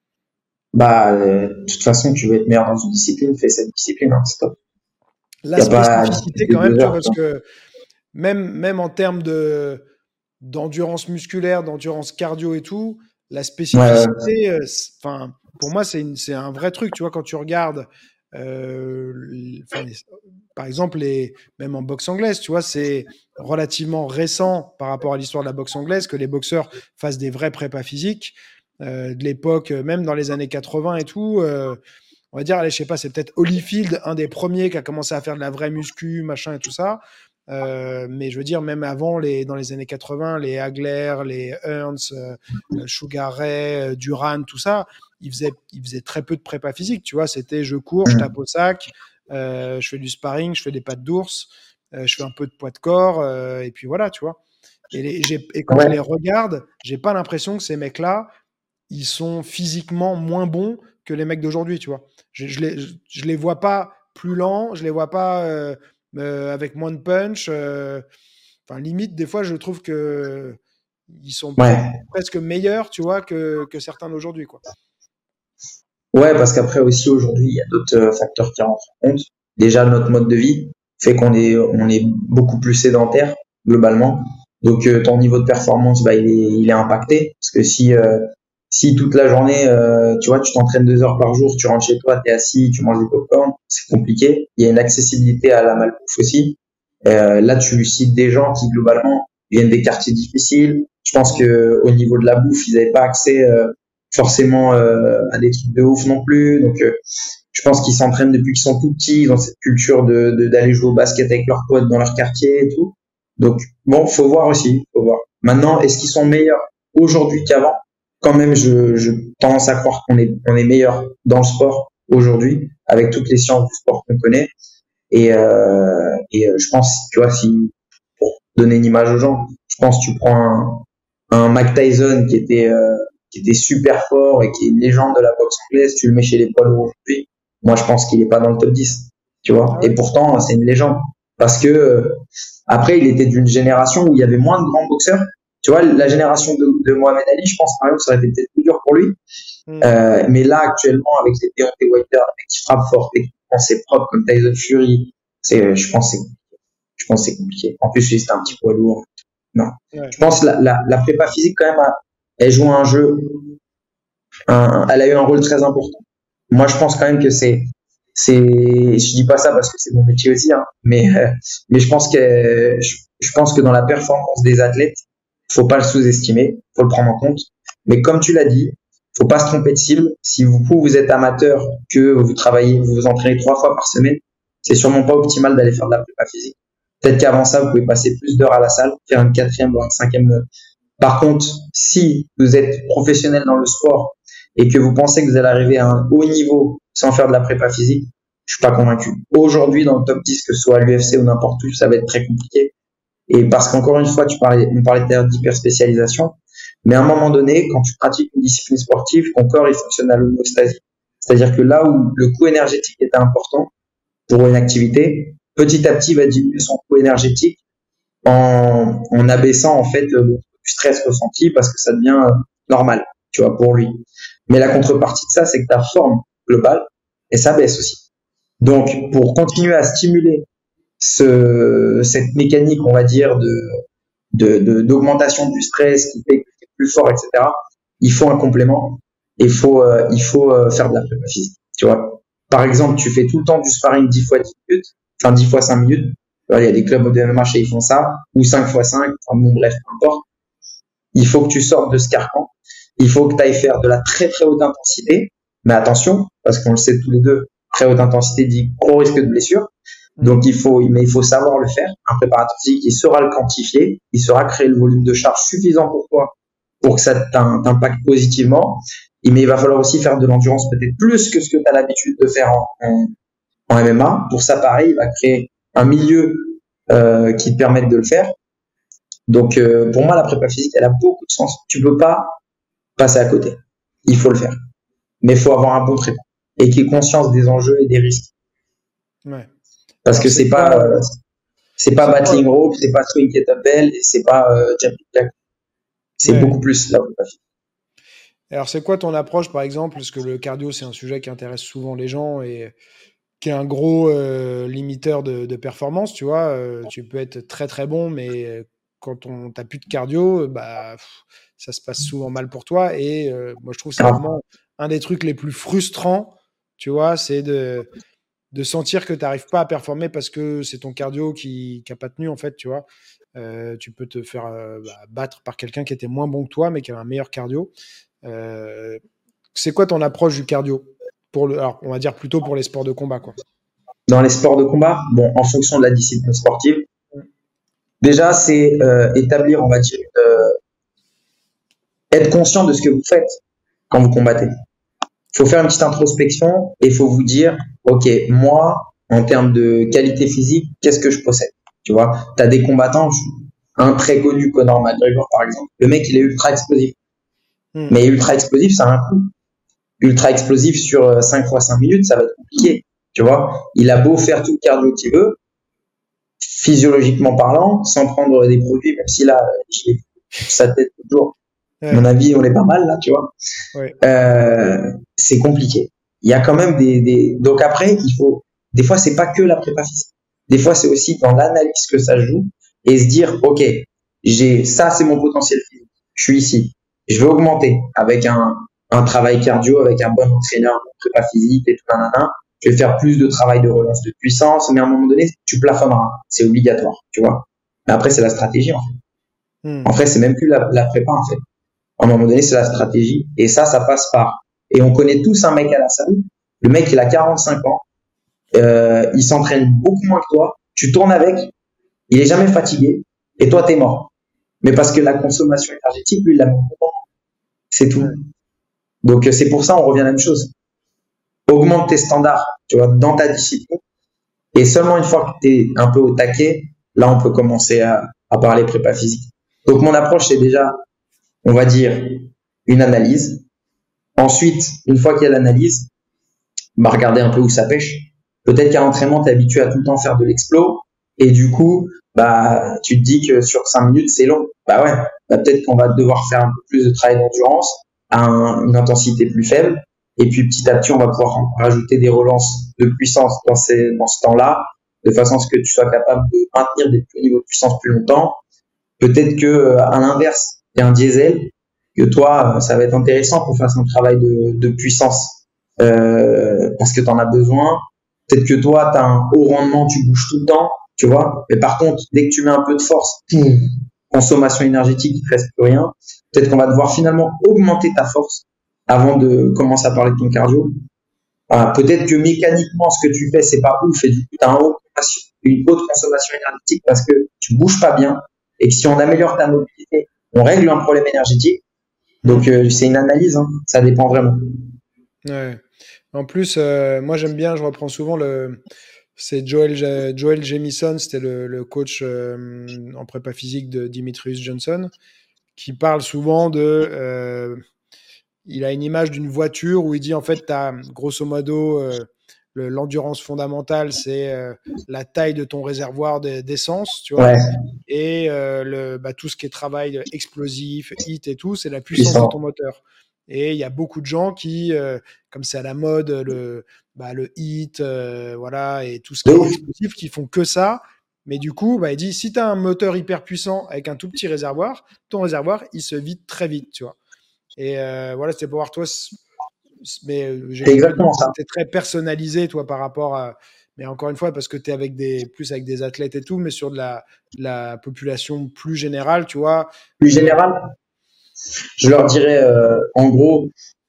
[SPEAKER 2] Bah, euh, de toute façon, tu veux être meilleur dans une discipline, fais cette discipline, hein, stop.
[SPEAKER 1] La
[SPEAKER 2] Il n'y a pas
[SPEAKER 1] spécificité
[SPEAKER 2] de
[SPEAKER 1] quand même,
[SPEAKER 2] deux
[SPEAKER 1] tu vois,
[SPEAKER 2] heures,
[SPEAKER 1] parce
[SPEAKER 2] quoi.
[SPEAKER 1] que même, même en termes de, d'endurance musculaire, d'endurance cardio et tout, la
[SPEAKER 2] Ouais, ouais,
[SPEAKER 1] spécificité, euh, c'est- enfin, pour moi, c'est une- c'est un vrai truc, tu vois, quand tu regardes, euh, l- enfin, les- par exemple, les, même en boxe anglaise, tu vois, c'est relativement récent par rapport à l'histoire de la boxe anglaise que les boxeurs fassent des vrais prépas physiques. Euh, de l'époque, euh, même dans les années quatre-vingts et tout, euh, on va dire, allez, je sais pas, c'est peut-être Holyfield, un des premiers qui a commencé à faire de la vraie muscu, machin et tout ça. Euh, mais je veux dire, même avant, les, dans les années quatre-vingts, les Hagler, les Hearns, euh, euh, Sugar Ray, euh, Duran, tout ça, ils faisaient, ils faisaient très peu de prépa physique, tu vois. C'était je cours, je tape
[SPEAKER 2] Mmh.
[SPEAKER 1] au sac, euh, je fais du sparring, je fais des pattes d'ours, euh, je fais un peu de poids de corps, euh, et puis voilà, tu vois. Et, les- j'ai- et quand je les
[SPEAKER 2] Ouais,
[SPEAKER 1] regarde, j'ai pas l'impression que ces mecs-là, ils sont physiquement moins bons que les mecs d'aujourd'hui, tu vois. Je, je, les, je, je les vois pas plus lents, je les vois pas euh, euh, avec moins de punch. euh, Enfin, limite, des fois, je trouve que ils sont peut-être
[SPEAKER 2] ouais.
[SPEAKER 1] presque meilleurs, tu vois, que, que certains d'aujourd'hui, quoi.
[SPEAKER 2] Ouais, parce qu'après aussi, aujourd'hui, il y a d'autres euh, facteurs qui rentrent en compte. Déjà, notre mode de vie fait qu'on est, on est beaucoup plus sédentaire, globalement. Donc, euh, ton niveau de performance, bah, il est, il est impacté. Parce que si, euh, si toute la journée, euh, tu vois, tu t'entraînes deux heures par jour, tu rentres chez toi, t'es assis, tu manges du popcorn, c'est compliqué. Il y a une accessibilité à la malbouffe aussi. Euh, là, tu cites des gens qui, globalement, viennent des quartiers difficiles. Je pense que au niveau de la bouffe, ils n'avaient pas accès euh, forcément euh, à des trucs de ouf non plus. Donc, euh, je pense qu'ils s'entraînent depuis qu'ils sont tout petits. Ils ont cette culture de de- d'aller jouer au basket avec leurs potes dans leur quartier et tout. Donc, bon, faut voir aussi, faut voir. Maintenant, est-ce qu'ils sont meilleurs aujourd'hui qu'avant? Quand même, je, je tendance à croire qu'on est, on est meilleur dans le sport aujourd'hui, avec toutes les sciences du sport qu'on connaît. Et, euh, et euh, je pense, tu vois, si pour donner une image aux gens, je pense que tu prends un, un Mike Tyson qui était euh, qui était super fort et qui est une légende de la boxe anglaise, tu le mets chez les poids lourds aujourd'hui, moi je pense qu'il est pas dans le top dix, tu vois.
[SPEAKER 1] Ah
[SPEAKER 2] Et
[SPEAKER 1] ouais.
[SPEAKER 2] pourtant, c'est une légende parce que euh, après, il était d'une génération où il y avait moins de grands boxeurs. Tu vois, la génération de, de Mohamed Ali, je pense par exemple, ça aurait été peut-être plus dur pour lui.
[SPEAKER 1] Hmm.
[SPEAKER 2] Euh, mais là, actuellement, avec les Deontay Wilder, les mecs qui frappent fort, et qui pensent c'est propre comme Tyson Fury, c'est, je pense, que c'est, je pense, que c'est compliqué. En plus, lui, c'était un petit poids lourd. Non.
[SPEAKER 1] Ouais.
[SPEAKER 2] Je pense que la, la, la prépa physique, quand même, a- elle joue un jeu, un, elle a eu un rôle très important. Moi, je pense quand même que c'est, c'est, je dis pas ça parce que c'est mon métier aussi, hein, mais, euh, mais je pense que, je, je pense que dans la performance des athlètes, faut pas le sous-estimer, faut le prendre en compte. Mais comme tu l'as dit, faut pas se tromper de cible. Si vous, vous êtes amateur, que vous travaillez, vous vous entraînez trois fois par semaine, c'est sûrement pas optimal d'aller faire de la prépa physique. Peut-être qu'avant ça, vous pouvez passer plus d'heures à la salle, faire une quatrième, voire une cinquième. Par contre, si vous êtes professionnel dans le sport et que vous pensez que vous allez arriver à un haut niveau sans faire de la prépa physique, je suis pas convaincu. Aujourd'hui, dans le top dix, que ce soit à l'U F C ou n'importe où, ça va être très compliqué. Et parce qu'encore une fois, tu parlais, on parlait d'hyperspécialisation, mais à un moment donné, quand tu pratiques une discipline sportive, ton corps, il fonctionne à l'homéostasie. C'est-à-dire que là où le coût énergétique était important pour une activité, petit à petit, il va diminuer son coût énergétique en, en abaissant, en fait, le stress ressenti parce que ça devient normal, tu vois, pour lui. Mais la contrepartie de ça, c'est que ta forme globale, et ça baisse aussi. Donc, pour continuer à stimuler ce, cette mécanique, on va dire, de, de, de, d'augmentation du stress qui fait que tu es plus fort, et cetera, il faut un complément. Il faut, euh, il faut euh, faire de la prépa physique, tu vois. Par exemple, tu fais tout le temps du sparring dix fois dix minutes, enfin dix fois cinq minutes. Il y a des clubs de M M H et ils font ça, ou cinq fois cinq, enfin bon, bref, peu importe. Il faut que tu sortes de ce carcan. Il faut que tu ailles faire de la très très haute intensité. Mais attention, parce qu'on le sait tous les deux, très haute intensité dit gros risque de blessure. Donc il faut, mais il faut savoir le faire. Un préparateur physique, il saura le quantifier, il saura créer le volume de charge suffisant pour toi, pour que ça t'impacte positivement. Mais il va falloir aussi faire de l'endurance peut-être plus que ce que tu as l'habitude de faire en, en, en M M A. Pour ça, pareil, il va créer un milieu euh, qui te permette de le faire. Donc euh, pour moi, la prépa physique, elle a beaucoup de sens. Tu peux pas passer à côté. Il faut le faire. Mais il faut avoir un bon traitement et qui ait conscience des enjeux et des risques.
[SPEAKER 1] Ouais.
[SPEAKER 2] Parce Alors, que c'est, c'est pas, pas euh, c'est pas battling rope, c'est pas swing kettlebell et c'est pas euh, jumping jack. C'est ouais. beaucoup plus la prépa physique.
[SPEAKER 1] Alors c'est quoi ton approche par exemple, parce que le cardio c'est un sujet qui intéresse souvent les gens et qui est un gros euh, limiteur de, de performance, tu vois. Euh, tu peux être très très bon, mais quand on t'as plus de cardio, bah pff, ça se passe souvent mal pour toi. Et euh, moi je trouve que c'est vraiment un des trucs les plus frustrants, tu vois, c'est de de sentir que tu n'arrives pas à performer parce que c'est ton cardio qui n'a pas tenu, en fait, tu vois. Euh, tu peux te faire euh, bah, battre par quelqu'un qui était moins bon que toi, mais qui avait un meilleur cardio. Euh, c'est quoi ton approche du cardio pour le, alors, on va dire plutôt pour les sports de combat, quoi.
[SPEAKER 2] Dans les sports de combat, bon, en fonction de la discipline sportive, déjà, c'est euh, établir, on va dire, euh, être conscient de ce que vous faites quand vous combattez. Il faut faire une petite introspection et il faut vous dire, ok, moi, en termes de qualité physique, qu'est-ce que je possède? Tu vois, tu as des combattants, un très connu, Conor McGregor par exemple, le mec il est ultra explosif. Mmh. Mais ultra explosif, ça a un coût. Ultra explosif sur cinq fois cinq minutes, ça va être compliqué. Tu vois, il a beau faire tout le cardio qu'il veut, physiologiquement parlant, sans prendre des produits, même si là, j'ai sa tête toujours. Ouais. À mon avis, on est pas mal là, tu vois. Ouais. Euh, c'est compliqué. Il y a quand même des, des. Donc après, il faut. Des fois, c'est pas que la prépa physique. Des fois, c'est aussi dans l'analyse que ça joue et se dire, ok, j'ai ça, c'est mon potentiel physique. Je suis ici. Je vais augmenter avec un un travail cardio, avec un bon entraîneur, un prépa physique et tout nanana. Je vais faire plus de travail de relance de puissance, mais à un moment donné, tu plafonneras. C'est obligatoire, tu vois. Mais après, c'est la stratégie en fait. Hmm. En fait, c'est même plus la, la prépa en fait. À un moment donné, c'est la stratégie. Et ça, ça passe par. Et on connaît tous un mec à la salle. Le mec, il a quarante-cinq ans. Euh, il s'entraîne beaucoup moins que toi. Tu tournes avec. Il est jamais fatigué. Et toi, t'es mort. Mais parce que la consommation énergétique, lui, il l'a beaucoup. C'est tout. Donc, c'est pour ça, on revient à la même chose. Augmente tes standards, tu vois, dans ta discipline. Et seulement une fois que t'es un peu au taquet, là, on peut commencer à, à parler prépa physique. Donc, mon approche, c'est déjà, on va dire, une analyse. Ensuite, une fois qu'il y a l'analyse, bah, regarder un peu où ça pêche. Peut-être qu'à l'entraînement, tu es habitué à tout le temps faire de l'explo. Et du coup, bah, tu te dis que sur cinq minutes, c'est long. Bah ouais, bah, peut-être qu'on va devoir faire un peu plus de travail d'endurance à un, une intensité plus faible. Et puis, petit à petit, on va pouvoir rajouter des relances de puissance dans, ces, dans ce temps-là, de façon à ce que tu sois capable de maintenir des niveaux de puissance plus longtemps. Peut-être que, à l'inverse, il y a un diesel, que toi, ça va être intéressant pour faire un travail de, de puissance euh, parce que tu en as besoin. Peut-être que toi, tu as un haut rendement, tu bouges tout le temps, tu vois. Mais par contre, dès que tu mets un peu de force, pouf, consommation énergétique, il ne te reste plus rien. Peut-être qu'on va devoir finalement augmenter ta force avant de commencer à parler de ton cardio. Euh, peut-être que mécaniquement, ce que tu fais, c'est pas ouf et du coup, tu as un haut, une haute consommation énergétique parce que tu bouges pas bien et que si on améliore ta mobilité, on règle un problème énergétique. Donc, euh, c'est une analyse, hein. Ça dépend vraiment.
[SPEAKER 1] Ouais. En plus, euh, moi j'aime bien, je reprends souvent le. C'est Joel, Ja- Joel Jamieson, c'était le, le coach euh, en prépa physique de Dimitrius Johnson, qui parle souvent de. euh, il a une image d'une voiture où il dit en fait, tu as grosso modo euh, le- l'endurance fondamentale, c'est euh, la taille de ton réservoir de- d'essence, tu vois.
[SPEAKER 2] Ouais,
[SPEAKER 1] Et euh, le, bah, tout ce qui est travail explosif, hit et tout, c'est la puissance de ton
[SPEAKER 2] puissant.
[SPEAKER 1] moteur. Et il y a beaucoup de gens qui, euh, comme c'est à la mode, le, bah, le hit, euh, voilà, et tout ce
[SPEAKER 2] De
[SPEAKER 1] qui est
[SPEAKER 2] ouf.
[SPEAKER 1] explosif, qui font que ça. Mais du coup, bah, il dit, si tu as un moteur hyper puissant avec un tout petit réservoir, ton réservoir, il se vide très vite, tu vois. Et euh, voilà, c'était pour voir toi, c- c- mais euh, j'ai
[SPEAKER 2] C'est
[SPEAKER 1] compris du
[SPEAKER 2] exactement
[SPEAKER 1] coup que
[SPEAKER 2] ça.
[SPEAKER 1] c'était très personnalisé, toi, par rapport à. Mais encore une fois, parce que tu es avec des, plus avec des athlètes et tout, mais sur de la, la population plus générale, tu vois.
[SPEAKER 2] Plus
[SPEAKER 1] Euh,
[SPEAKER 2] général, je leur dirais, euh, en gros,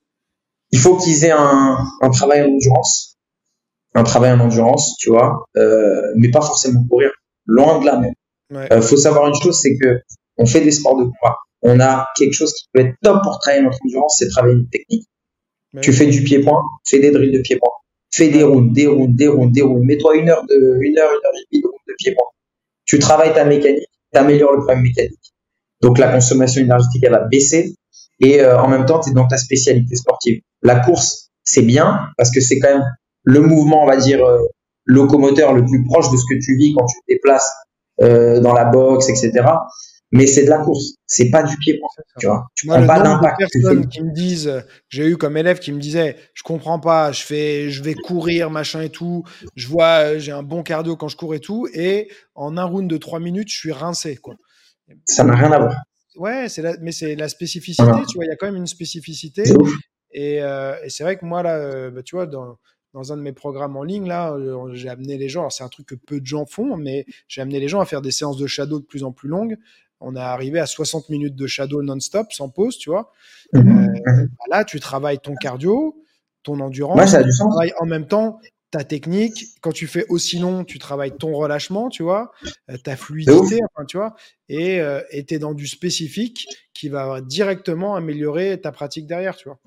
[SPEAKER 2] il faut qu'ils aient un, un travail en endurance, un travail en endurance, tu vois, euh, mais pas forcément courir, loin de là même.
[SPEAKER 1] ouais,
[SPEAKER 2] Euh, faut savoir une chose, c'est que on fait des sports de combat. On a quelque chose qui peut être top pour travailler notre endurance, c'est travailler une technique.
[SPEAKER 1] bah
[SPEAKER 2] Tu
[SPEAKER 1] oui,
[SPEAKER 2] fais du pied-point, fais des drills de pied-point, fais des
[SPEAKER 1] ouais,
[SPEAKER 2] rounds, des rounds, des rounds, des rounds. Mets-toi une heure de, une heure, une heure et demie de rounds de pied-point. Tu travailles ta mécanique, tu améliores le problème mécanique. Donc la
[SPEAKER 1] ouais,
[SPEAKER 2] consommation énergétique, elle va baisser et euh, en même temps, tu es dans ta spécialité sportive. La course, c'est bien parce que c'est quand même le mouvement, on va dire, euh, locomoteur le plus proche de ce que tu vis quand tu te déplaces euh, dans la boxe, et cetera. Mais c'est de la course, c'est pas du pied-point,
[SPEAKER 1] c'est ça.
[SPEAKER 2] tu vois. Tu
[SPEAKER 1] Moi,
[SPEAKER 2] prends
[SPEAKER 1] le
[SPEAKER 2] pas
[SPEAKER 1] nombre de
[SPEAKER 2] d'impact, tu fais.
[SPEAKER 1] personnes qui me disent, euh, j'ai eu comme élève qui me disait, je comprends pas, je fais, je vais courir, machin et tout, je vois, euh, j'ai un bon cardio quand je cours et tout, et en un round de trois minutes, je suis rincé, quoi.
[SPEAKER 2] Ça n'a rien à voir.
[SPEAKER 1] Ouais, c'est la, mais c'est la spécificité,
[SPEAKER 2] Voilà.
[SPEAKER 1] tu vois, il y a quand même une
[SPEAKER 2] De
[SPEAKER 1] spécificité.
[SPEAKER 2] ouf.
[SPEAKER 1] Et, euh, et c'est vrai que moi, là, euh, bah, tu vois, dans, dans un de mes programmes en ligne, là, euh, j'ai amené les gens, alors c'est un truc que peu de gens font, mais j'ai amené les gens à faire des séances de shadow de plus en plus longues. On est arrivé à soixante minutes de shadow non-stop, sans pause, tu vois. Euh,
[SPEAKER 2] Mhm. Mhm.
[SPEAKER 1] bah là, tu travailles ton cardio, ton
[SPEAKER 2] Ouais,
[SPEAKER 1] endurance,
[SPEAKER 2] ça a
[SPEAKER 1] tu
[SPEAKER 2] du sens.
[SPEAKER 1] travailles en même temps ta technique. Quand tu fais aussi long, tu travailles ton relâchement, tu vois, euh, ta
[SPEAKER 2] De ouf.
[SPEAKER 1] fluidité, enfin, tu vois, et euh, tu es dans du spécifique qui va directement améliorer ta pratique derrière, tu vois.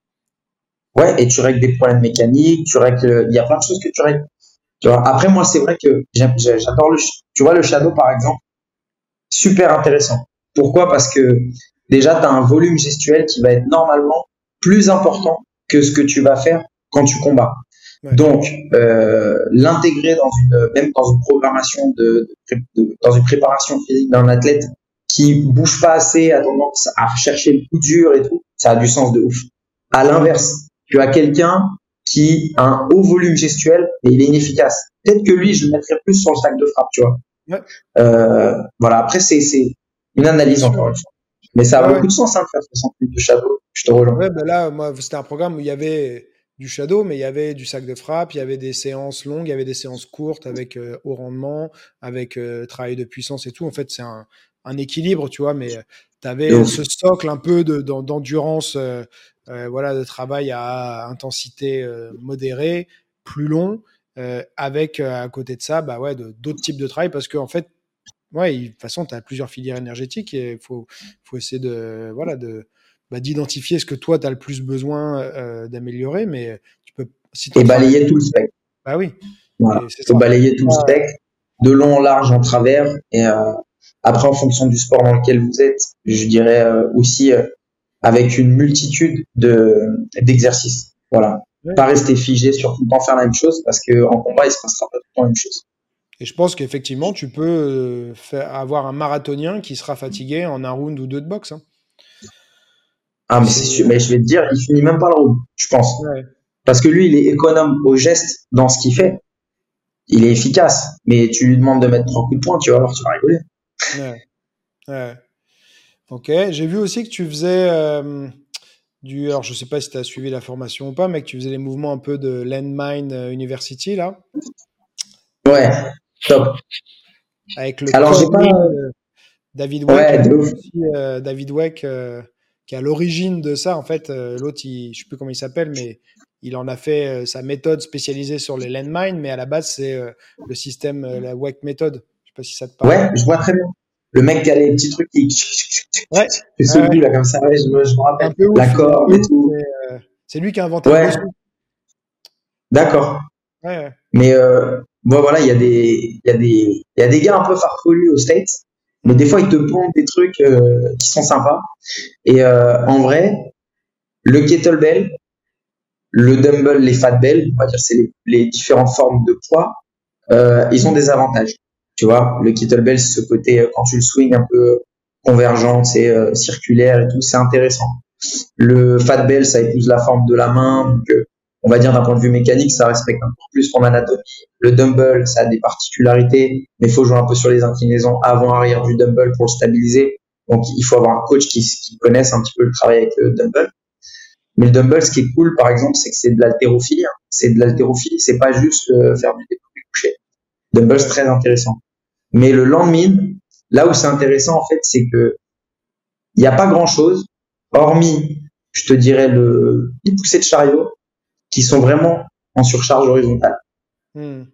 [SPEAKER 2] Ouais, et tu règles des problèmes mécaniques, tu règles, il y a plein de choses que tu règles. Tu vois. Après, moi, c'est vrai que j'aime- j'ai- j'adore le, ch- tu vois, le shadow, par exemple, super intéressant. Pourquoi? Parce que déjà, tu as un volume gestuel qui va être normalement plus important que ce que tu vas faire quand tu combats.
[SPEAKER 1] Ouais,
[SPEAKER 2] Donc, euh, l'intégrer dans une, même dans une programmation de, de- de- dans une préparation physique d'un athlète qui bouge pas assez, a tendance à chercher le coup dur et tout, ça a du sens de ouf. À l'inverse, tu as quelqu'un qui a un haut volume gestuel et il est inefficace. Peut-être que lui, je le mettrais plus sur le sac de frappe, tu vois.
[SPEAKER 1] ouais,
[SPEAKER 2] Euh, voilà. Après, c'est, c'est une
[SPEAKER 1] bien
[SPEAKER 2] analyse
[SPEAKER 1] sûr.
[SPEAKER 2] encore une fois. Mais ça a
[SPEAKER 1] Ouais, ouais.
[SPEAKER 2] beaucoup de sens, hein, de faire soixante minutes de shadow. Je te rejoins.
[SPEAKER 1] Ouais, ben là, moi, c'était un programme où il y avait du shadow, mais il y avait du sac de frappe, il y avait des séances longues, il y avait des séances courtes avec euh, haut rendement, avec euh, travail de puissance et tout. En fait, c'est un, un équilibre, tu vois, mais tu
[SPEAKER 2] De
[SPEAKER 1] avais
[SPEAKER 2] ouf.
[SPEAKER 1] ce socle un peu de, d'en- d'endurance, euh, euh, voilà, de travail à intensité euh, modérée, plus long, euh, avec euh, à côté de ça, bah ouais, de- d'autres types de travail, parce qu'en fait, ouais, il- de toute façon, tu as plusieurs filières énergétiques et il faut, faut essayer de, voilà, de, bah, d'identifier ce que toi, tu as le plus besoin euh, d'améliorer, mais tu peux, si tu
[SPEAKER 2] Et
[SPEAKER 1] en travailles,
[SPEAKER 2] balayer tout le spectre.
[SPEAKER 1] bah oui,
[SPEAKER 2] Voilà.
[SPEAKER 1] et c'est
[SPEAKER 2] Il faut
[SPEAKER 1] ça.
[SPEAKER 2] balayer tout le
[SPEAKER 1] Ah,
[SPEAKER 2] spectre, de long en large, en travers. Et euh, après, en fonction du sport dans lequel vous êtes, je dirais euh, aussi euh, avec une multitude de d'exercices. Voilà.
[SPEAKER 1] ouais.
[SPEAKER 2] Pas rester figé sur tout le temps faire la même chose parce que en combat, il se passera pas tout le temps la même chose.
[SPEAKER 1] Et je pense qu'effectivement, tu peux euh, faire, avoir un marathonien qui sera fatigué en un round ou deux de boxe, hein.
[SPEAKER 2] Ah, mais c'est
[SPEAKER 1] C'est,
[SPEAKER 2] sûr. Mais je vais te dire, il finit même pas le round, je pense.
[SPEAKER 1] ouais,
[SPEAKER 2] Parce que lui, il est économe au geste dans ce qu'il fait. Il est efficace. Mais tu lui demandes de mettre trois coups de poing, tu vas voir, tu vas rigoler.
[SPEAKER 1] ouais, ouais. Ok, j'ai vu aussi que tu faisais euh, du, alors je sais pas si tu as suivi la formation ou pas, mais que tu faisais les mouvements un peu de Landmine euh, University, là,
[SPEAKER 2] Ouais, top.
[SPEAKER 1] avec le
[SPEAKER 2] Alors, j'ai pas.
[SPEAKER 1] Codewind David Weck,
[SPEAKER 2] Ouais,
[SPEAKER 1] là,
[SPEAKER 2] de ouf.
[SPEAKER 1] aussi, euh, David Weck, euh, qui est à l'origine de ça. En fait, euh, l'autre, il, je sais plus comment il s'appelle, mais il en a fait euh, sa méthode spécialisée sur les landmines, mais à la base, c'est euh, le système, euh, la Weck méthode. Je sais pas si ça te parle.
[SPEAKER 2] Ouais, je vois très bien. Le mec qui a les petits trucs qui
[SPEAKER 1] Ouais,
[SPEAKER 2] fait
[SPEAKER 1] ouais,
[SPEAKER 2] ce
[SPEAKER 1] ouais.
[SPEAKER 2] bout là comme ça, ouais, je me, je me
[SPEAKER 1] C'est un
[SPEAKER 2] rappelle.
[SPEAKER 1] peu
[SPEAKER 2] La
[SPEAKER 1] ouf, il est un peu
[SPEAKER 2] corde et
[SPEAKER 1] ouf,
[SPEAKER 2] tout.
[SPEAKER 1] mais, euh, C'est lui qui a inventé le
[SPEAKER 2] Ouais,
[SPEAKER 1] bossu.
[SPEAKER 2] d'accord.
[SPEAKER 1] Ouais, ouais.
[SPEAKER 2] Mais euh, bon, voilà, il y a des, il y a des, il y a des gars un peu farfelus aux States, mais des
[SPEAKER 1] Hmm.
[SPEAKER 2] fois ils te pondent des trucs euh, qui sont sympas. Et euh, en vrai, le kettlebell, le dumbbell, les fat bells, on va dire c'est les, les différentes formes de poids, euh, ils ont des avantages. Tu vois, le kettlebell, c'est ce côté euh, quand tu le swings un peu convergent, c'est euh, circulaire et tout, c'est intéressant. Le fat bell, ça épouse la forme de la main, donc euh, on va dire d'un point de vue mécanique, ça respecte un peu plus ton anatomie. Le dumbbell, ça a des particularités, mais il faut jouer un peu sur les inclinaisons avant-arrière du dumbbell pour le stabiliser. Donc il faut avoir un coach qui, qui connaisse un petit peu le travail avec le dumbbell. Mais le dumbbell, ce qui est cool, par exemple, c'est que c'est de l'haltérophilie. Hein. C'est de l'haltérophilie, c'est pas juste euh, faire du développé couché. Dumbbell, c'est
[SPEAKER 1] Ouais.
[SPEAKER 2] très intéressant. Mais le landmin, là où c'est intéressant, en fait, c'est que il n'y a pas grand chose, hormis, je te dirais, le, les poussées de chariot, qui sont vraiment en surcharge horizontale.
[SPEAKER 1] Hmm.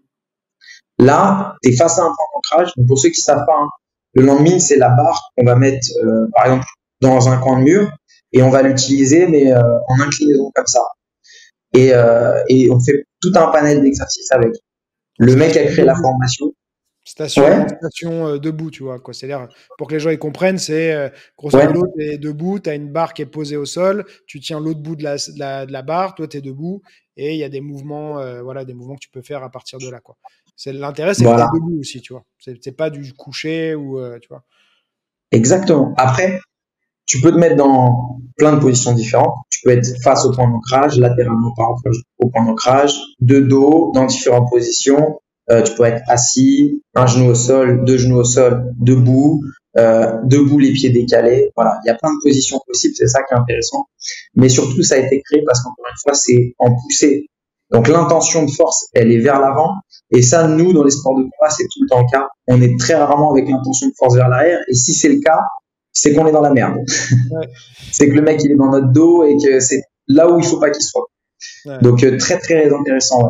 [SPEAKER 2] Là, tu es face à un point d'ancrage. Donc pour ceux qui savent pas, hein, le landmin, c'est la barre qu'on va mettre, euh, par exemple, dans un coin de mur, et on va l'utiliser, mais euh, en inclinaison comme ça. Et, euh, et on fait tout un panel d'exercices avec. Le mec a
[SPEAKER 1] Station
[SPEAKER 2] créé la
[SPEAKER 1] debout.
[SPEAKER 2] formation.
[SPEAKER 1] Station,
[SPEAKER 2] Ouais,
[SPEAKER 1] station euh, debout, tu vois, quoi. C'est-à-dire, pour que les gens ils comprennent, c'est euh, grosso
[SPEAKER 2] ouais,
[SPEAKER 1] modo, tu es debout, tu as une barre qui est posée au sol, tu tiens l'autre bout de la, de la, de la barre, toi tu es debout, et il y a des mouvements, euh, voilà, des mouvements que tu peux faire à partir de là, quoi. C'est, l'intérêt, c'est que tu es
[SPEAKER 2] voilà.
[SPEAKER 1] debout aussi, tu vois. C'est, c'est pas du coucher ou, euh, tu vois.
[SPEAKER 2] Exactement. Après, tu peux te mettre dans plein de positions différentes. Tu peux être face au point d'ancrage, latéralement par rapport au point d'ancrage, de dos, dans différentes positions. Euh, tu peux être assis, un genou au sol, deux genoux au sol, debout, euh, debout, les pieds décalés. Voilà, il y a plein de positions possibles, c'est ça qui est intéressant. Mais surtout, ça a été créé parce qu'encore une fois, c'est en poussée. Donc l'intention de force, elle est vers l'avant. Et ça, nous, dans les sports de combat, c'est tout le temps le cas. On est très rarement avec l'intention de force vers l'arrière. Et si c'est le cas, c'est qu'on est dans la merde.
[SPEAKER 1] Ouais,
[SPEAKER 2] C'est que le mec, il est dans notre dos et que c'est là où il faut pas qu'il soit.
[SPEAKER 1] ouais.
[SPEAKER 2] Donc, euh, très, très intéressant. Ouais.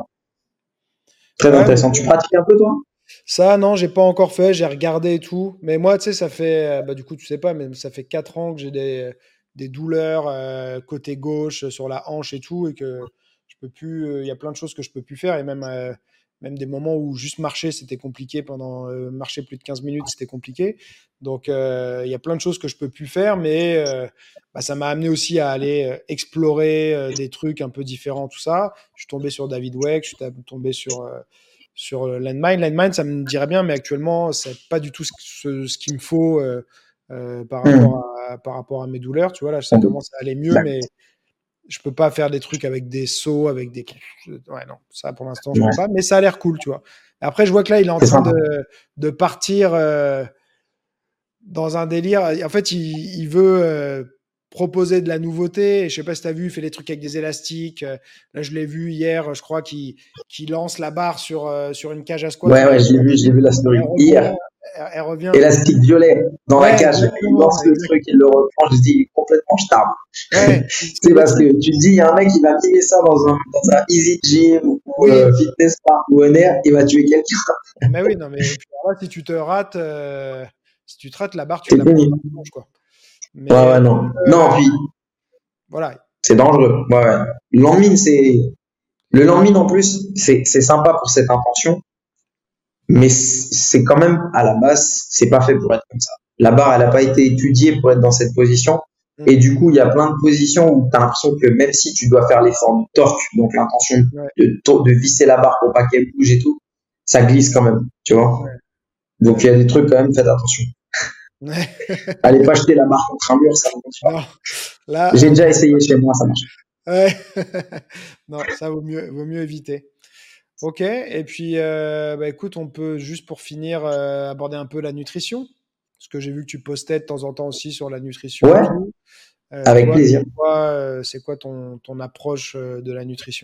[SPEAKER 2] Très
[SPEAKER 1] Ouais,
[SPEAKER 2] intéressant. Tu pratiques un peu, toi?
[SPEAKER 1] ça, non, j'ai pas encore fait, j'ai regardé et tout. Mais moi, tu sais, ça fait, euh, bah, du coup, tu sais pas, mais ça fait quatre ans que j'ai des, des douleurs euh, côté gauche, euh, sur la hanche et tout, et que je peux plus, euh, il y a plein de choses que je peux plus faire, et même, euh, même des moments où juste marcher, c'était compliqué, pendant euh, marcher plus de quinze minutes, c'était compliqué. Donc, euh, il y a plein de choses que je peux plus faire, mais euh, bah, ça m'a amené aussi à aller euh, explorer euh, des trucs un peu différents, tout ça. Je suis tombé sur David Weck, je suis tab- tombé sur. euh, sur euh, Landmine. Landmine, ça me dirait bien, mais actuellement, c'est pas du tout ce, ce, ce qu'il me faut euh, euh, par, rapport
[SPEAKER 2] Hum.
[SPEAKER 1] à, par rapport à mes douleurs. Tu vois, là, ça commence à aller mieux,
[SPEAKER 2] D'accord.
[SPEAKER 1] mais je peux pas faire des trucs avec des sauts, avec des. Ouais, non, ça pour l'instant, je peux
[SPEAKER 2] Ouais.
[SPEAKER 1] pas, mais ça a l'air cool, tu vois. Après, je vois que là, il est en
[SPEAKER 2] C'est
[SPEAKER 1] train
[SPEAKER 2] sympa.
[SPEAKER 1] de, de partir euh, dans un délire. En fait, il, il veut euh, proposer de la nouveauté. Et je sais pas si tu as vu, il fait des trucs avec des élastiques. Euh, Là, je l'ai vu hier, je crois, qu'il qu'il lance la barre sur, euh, sur une cage à squat
[SPEAKER 2] Ouais,
[SPEAKER 1] et
[SPEAKER 2] ouais,
[SPEAKER 1] elle,
[SPEAKER 2] je l'ai vu, j'ai vu la
[SPEAKER 1] elle
[SPEAKER 2] story
[SPEAKER 1] revient.
[SPEAKER 2] hier.
[SPEAKER 1] Elle, elle revient.
[SPEAKER 2] Élastique violet dans la
[SPEAKER 1] Ouais,
[SPEAKER 2] cage. Il
[SPEAKER 1] exactement.
[SPEAKER 2] lance le
[SPEAKER 1] Exact.
[SPEAKER 2] truc, il le reprend. Je dis complètement starve.
[SPEAKER 1] Ouais, c'est
[SPEAKER 2] C'est
[SPEAKER 1] des
[SPEAKER 2] parce que
[SPEAKER 1] trucs.
[SPEAKER 2] tu te dis, il y a un mec qui va mimer ça dans un, dans un Easy Gym ou euh,
[SPEAKER 1] Oui.
[SPEAKER 2] Fitness Park ou N R, il va tuer quelqu'un.
[SPEAKER 1] Mais oui, non, mais et puis alors là, si tu te rates, euh, si tu te rates la barre, tu te
[SPEAKER 2] C'est
[SPEAKER 1] la prends
[SPEAKER 2] fini.
[SPEAKER 1] dans la tronche, quoi.
[SPEAKER 2] Ouais,
[SPEAKER 1] Mais
[SPEAKER 2] ouais, non. Non,
[SPEAKER 1] euh,
[SPEAKER 2] puis
[SPEAKER 1] voilà.
[SPEAKER 2] c'est dangereux. Ouais, ouais. Landmine, c'est, le landmine en plus, c'est, c'est sympa pour cette intention, mais c'est quand même, à la base, c'est pas fait pour être comme ça. La barre, elle a pas été étudiée pour être dans cette position. Et
[SPEAKER 1] Mm.
[SPEAKER 2] du coup, il y a plein de positions où tu as l'impression que même si tu dois faire l'effort de torque, donc l'intention
[SPEAKER 1] Ouais,
[SPEAKER 2] de, de visser la barre pour pas qu'elle bouge et tout, ça glisse quand même, tu vois.
[SPEAKER 1] ouais,
[SPEAKER 2] Donc il y
[SPEAKER 1] ouais.
[SPEAKER 2] a des trucs quand même, faites attention.
[SPEAKER 1] Ouais.
[SPEAKER 2] Allez pas jeter la barre contre un mur, ça ne marche pas.
[SPEAKER 1] Non, là,
[SPEAKER 2] J'ai
[SPEAKER 1] là,
[SPEAKER 2] déjà
[SPEAKER 1] faut-
[SPEAKER 2] essayé chez moi, ça marche.
[SPEAKER 1] ouais. Non, ça vaut mieux, vaut mieux éviter. Ok, et puis, euh, bah, écoute, on peut juste pour finir euh, aborder un peu la nutrition, parce que j'ai vu que tu postais de temps en temps aussi sur la nutrition et
[SPEAKER 2] Ouais,
[SPEAKER 1] tout. Euh,
[SPEAKER 2] avec
[SPEAKER 1] toi,
[SPEAKER 2] plaisir.
[SPEAKER 1] c'est quoi, euh, c'est quoi ton, ton approche euh, de la nutrition?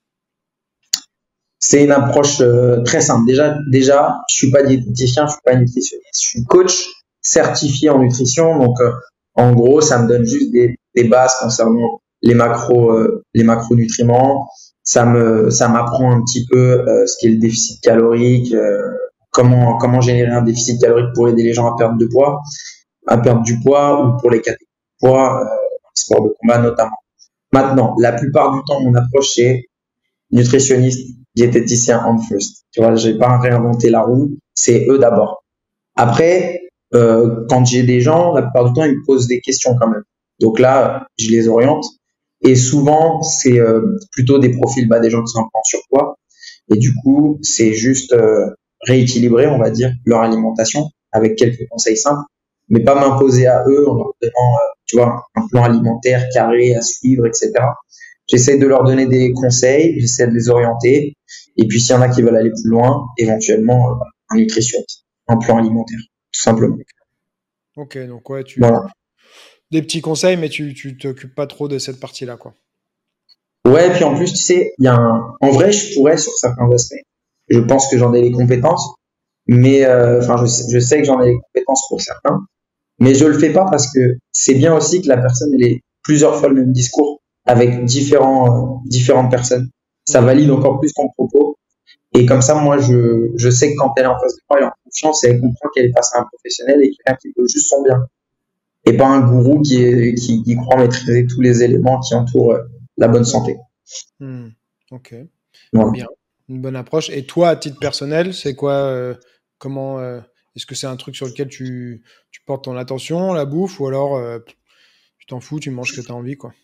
[SPEAKER 2] C'est une approche euh, très simple. Déjà, déjà, je suis pas diététicien, je suis pas nutritionniste, je suis coach certifié en nutrition. Donc, euh, en gros, ça me donne juste des, des bases concernant les macros, euh, les macronutriments. Ça me, ça m'apprend un petit peu euh, ce qu'est le déficit calorique, euh, comment, comment générer un déficit calorique pour aider les gens à perdre de poids, à perdre du poids ou pour les catégories de poids, euh, sport de combat notamment. Maintenant, la plupart du temps, mon approche, c'est nutritionniste, diététicien en first. Tu vois, j'ai pas réinventé la roue, c'est eux d'abord. Après, euh, quand j'ai des gens, la plupart du temps, ils me posent des questions quand même. Donc là, je les oriente. Et souvent, c'est euh, plutôt des profils, bah, des gens qui sont un peu en surpoids. Et du coup, c'est juste euh, rééquilibrer, on va dire, leur alimentation avec quelques conseils simples, mais pas m'imposer à eux en leur donnant, euh, tu vois, un plan alimentaire carré à suivre, et cetera. J'essaie de leur donner des conseils, j'essaie de les orienter. Et puis, s'il y en a qui veulent aller plus loin, éventuellement, euh, un nutritionniste, un plan alimentaire, tout simplement.
[SPEAKER 1] Ok, donc ouais, tu
[SPEAKER 2] Voilà.
[SPEAKER 1] des petits conseils, mais tu tu t'occupes pas trop de cette partie-là, quoi.
[SPEAKER 2] Ouais, et puis en plus, tu sais, il y a un... en vrai, je pourrais sur certains aspects. Je pense que j'en ai les compétences, mais euh, enfin, je, sais- je sais que j'en ai les compétences pour certains, mais je le fais pas parce que c'est bien aussi que la personne elle ait plusieurs fois le même discours avec différents, euh, différentes personnes. Ça
[SPEAKER 1] Hmm.
[SPEAKER 2] valide encore plus ton propos. Et comme ça, moi, je, je sais que quand elle est en face de moi, elle est en confiance et elle comprend qu'elle est face à un professionnel et quelqu'un qui veut juste son bien. Et pas un gourou qui, est, qui, qui croit maîtriser tous les éléments qui entourent euh, la bonne santé.
[SPEAKER 1] Hmm. Ok,
[SPEAKER 2] Voilà.
[SPEAKER 1] bien, une bonne approche. Et toi, à titre personnel, c'est quoi, euh, comment, euh, est-ce que c'est un truc sur lequel tu, tu portes ton attention, la bouffe, ou alors euh, tu t'en fous, tu manges ce que tu as envie, quoi.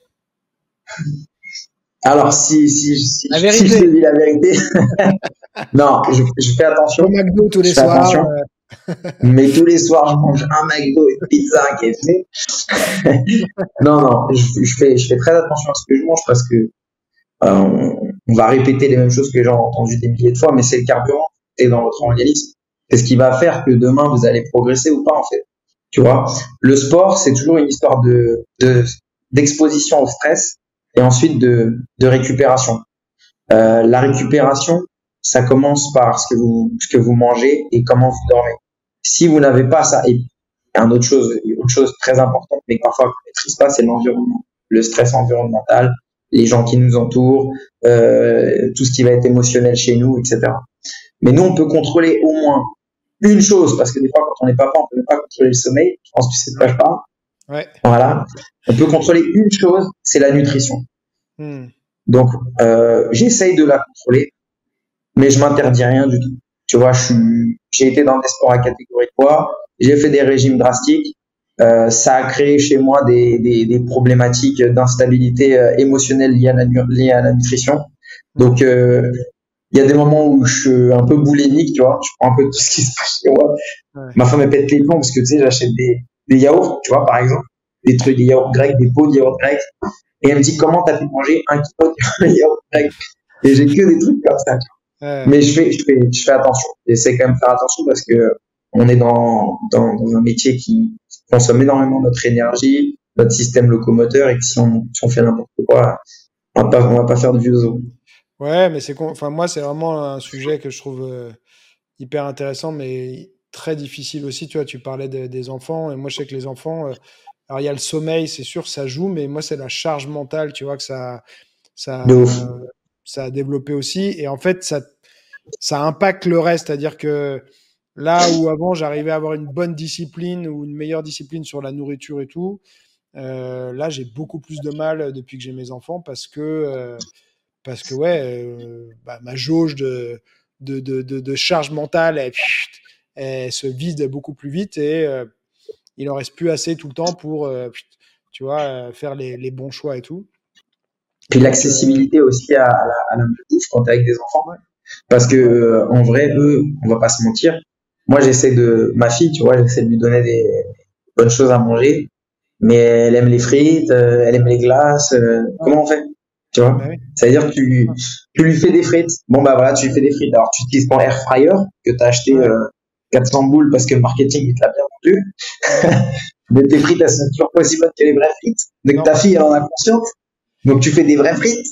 [SPEAKER 2] Alors, si, si, si,
[SPEAKER 1] La
[SPEAKER 2] si je te
[SPEAKER 1] vérité,
[SPEAKER 2] dis la vérité, non, je, je fais
[SPEAKER 1] au
[SPEAKER 2] attention.
[SPEAKER 1] McDo tous
[SPEAKER 2] Je
[SPEAKER 1] les
[SPEAKER 2] fais
[SPEAKER 1] soirs.
[SPEAKER 2] attention. Mais tous les soirs, je mange un McDo, une pizza, un K F C. Non, non, je, je fais, je fais très attention à ce que je mange parce que euh, on, on va répéter les mêmes choses que j'ai entendu des milliers de fois, mais c'est le carburant et dans votre
[SPEAKER 1] euh,
[SPEAKER 2] organisme. C'est ce qui va faire que demain vous allez progresser ou pas en fait. Tu vois, le sport c'est toujours une histoire de de- d'exposition au stress et ensuite de de récupération. Euh, la récupération, ça commence par ce que vous ce que vous mangez et comment vous dormez. Si vous n'avez pas ça, et un autre chose, une autre chose très importante, mais que parfois on ne maîtrise pas, c'est l'environnement, le stress environnemental, les gens qui nous entourent, euh, tout ce qui va être émotionnel chez nous, et cetera. Mais nous, on peut contrôler au moins une chose, parce que des fois, quand on est papa, on peut même pas contrôler le sommeil. Je pense que c'est de quoi
[SPEAKER 1] ouais,
[SPEAKER 2] je parle.
[SPEAKER 1] ouais.
[SPEAKER 2] Voilà. On peut contrôler une chose, c'est la nutrition.
[SPEAKER 1] Hmm.
[SPEAKER 2] Donc, euh, j'essaye de la contrôler, mais je m'interdis rien du tout. Tu vois, je suis, j'ai été dans des sports à catégorie de poids, j'ai fait des régimes drastiques. Euh, ça a créé chez moi des, des, des problématiques d'instabilité euh, émotionnelle liées à la, liées à la nutrition.
[SPEAKER 1] Hmm.
[SPEAKER 2] Donc, euh, il y a des moments où je suis un peu boulimique, tu vois, je prends un peu tout ce qui se passe chez moi.
[SPEAKER 1] Ouais.
[SPEAKER 2] Ma femme, elle pète les plombs parce que, tu sais, j'achète des, des yaourts, tu vois, par exemple, des trucs, des yaourts grecs, des pots de yaourts grecs. Et elle me dit, comment t'as pu manger un kilo de yaourt grec? Et j'ai que des trucs comme ça.
[SPEAKER 1] Ouais.
[SPEAKER 2] Mais je fais, je fais, je fais attention. J'essaie quand même de faire attention parce que on est dans, dans, dans un métier qui consomme énormément notre énergie, notre système locomoteur, et que si on, si on fait n'importe quoi, on va pas, on va pas faire de vieux os.
[SPEAKER 1] Ouais, mais c'est con- enfin moi c'est vraiment un sujet que je trouve euh, hyper intéressant, mais très difficile aussi. Tu vois, tu parlais de- des enfants, et moi je sais que les enfants, euh, alors il y a le sommeil, c'est sûr, ça joue, mais moi c'est la charge mentale, tu vois, que ça,
[SPEAKER 2] De ouf.
[SPEAKER 1] ça, ça a développé aussi, et en fait ça, ça impacte le reste, c'est-à-dire que là où avant j'arrivais à avoir une bonne discipline ou une meilleure discipline sur la nourriture et tout, euh, là j'ai beaucoup plus de mal depuis que j'ai mes enfants parce que euh, parce que ouais, euh, bah, ma jauge de, de, de, de, de charge mentale, elle, elle se vide beaucoup plus vite et euh, il en reste plus assez tout le temps pour, euh, tu vois, euh, faire les, les bons choix et tout.
[SPEAKER 2] Puis
[SPEAKER 1] Donc, euh,
[SPEAKER 2] l'accessibilité aussi à, à la, à la malbouffe quand t'es avec des enfants.
[SPEAKER 1] ouais,
[SPEAKER 2] Parce que,
[SPEAKER 1] ouais,
[SPEAKER 2] euh, en vrai, eux, on va pas se mentir. Moi, j'essaie de, ma fille, tu vois, j'essaie de lui donner des bonnes choses à manger, mais elle aime les frites, euh, elle aime les glaces. Euh,
[SPEAKER 1] ouais,
[SPEAKER 2] comment on fait? Tu vois?
[SPEAKER 1] bah oui.
[SPEAKER 2] C'est-à-dire que tu, tu lui fais des frites. Bon, bah voilà, tu lui fais des frites. Alors, tu utilises ton air fryer que tu as acheté
[SPEAKER 1] Ouais,
[SPEAKER 2] euh, quatre cents boules parce que le marketing, il te l'a bien vendu.
[SPEAKER 1] ouais.
[SPEAKER 2] Mais tes frites, elles sont toujours pas aussi bonnes que les vraies frites. Donc,
[SPEAKER 1] Non.
[SPEAKER 2] ta fille, elle en a conscience. Donc, tu fais des vraies frites.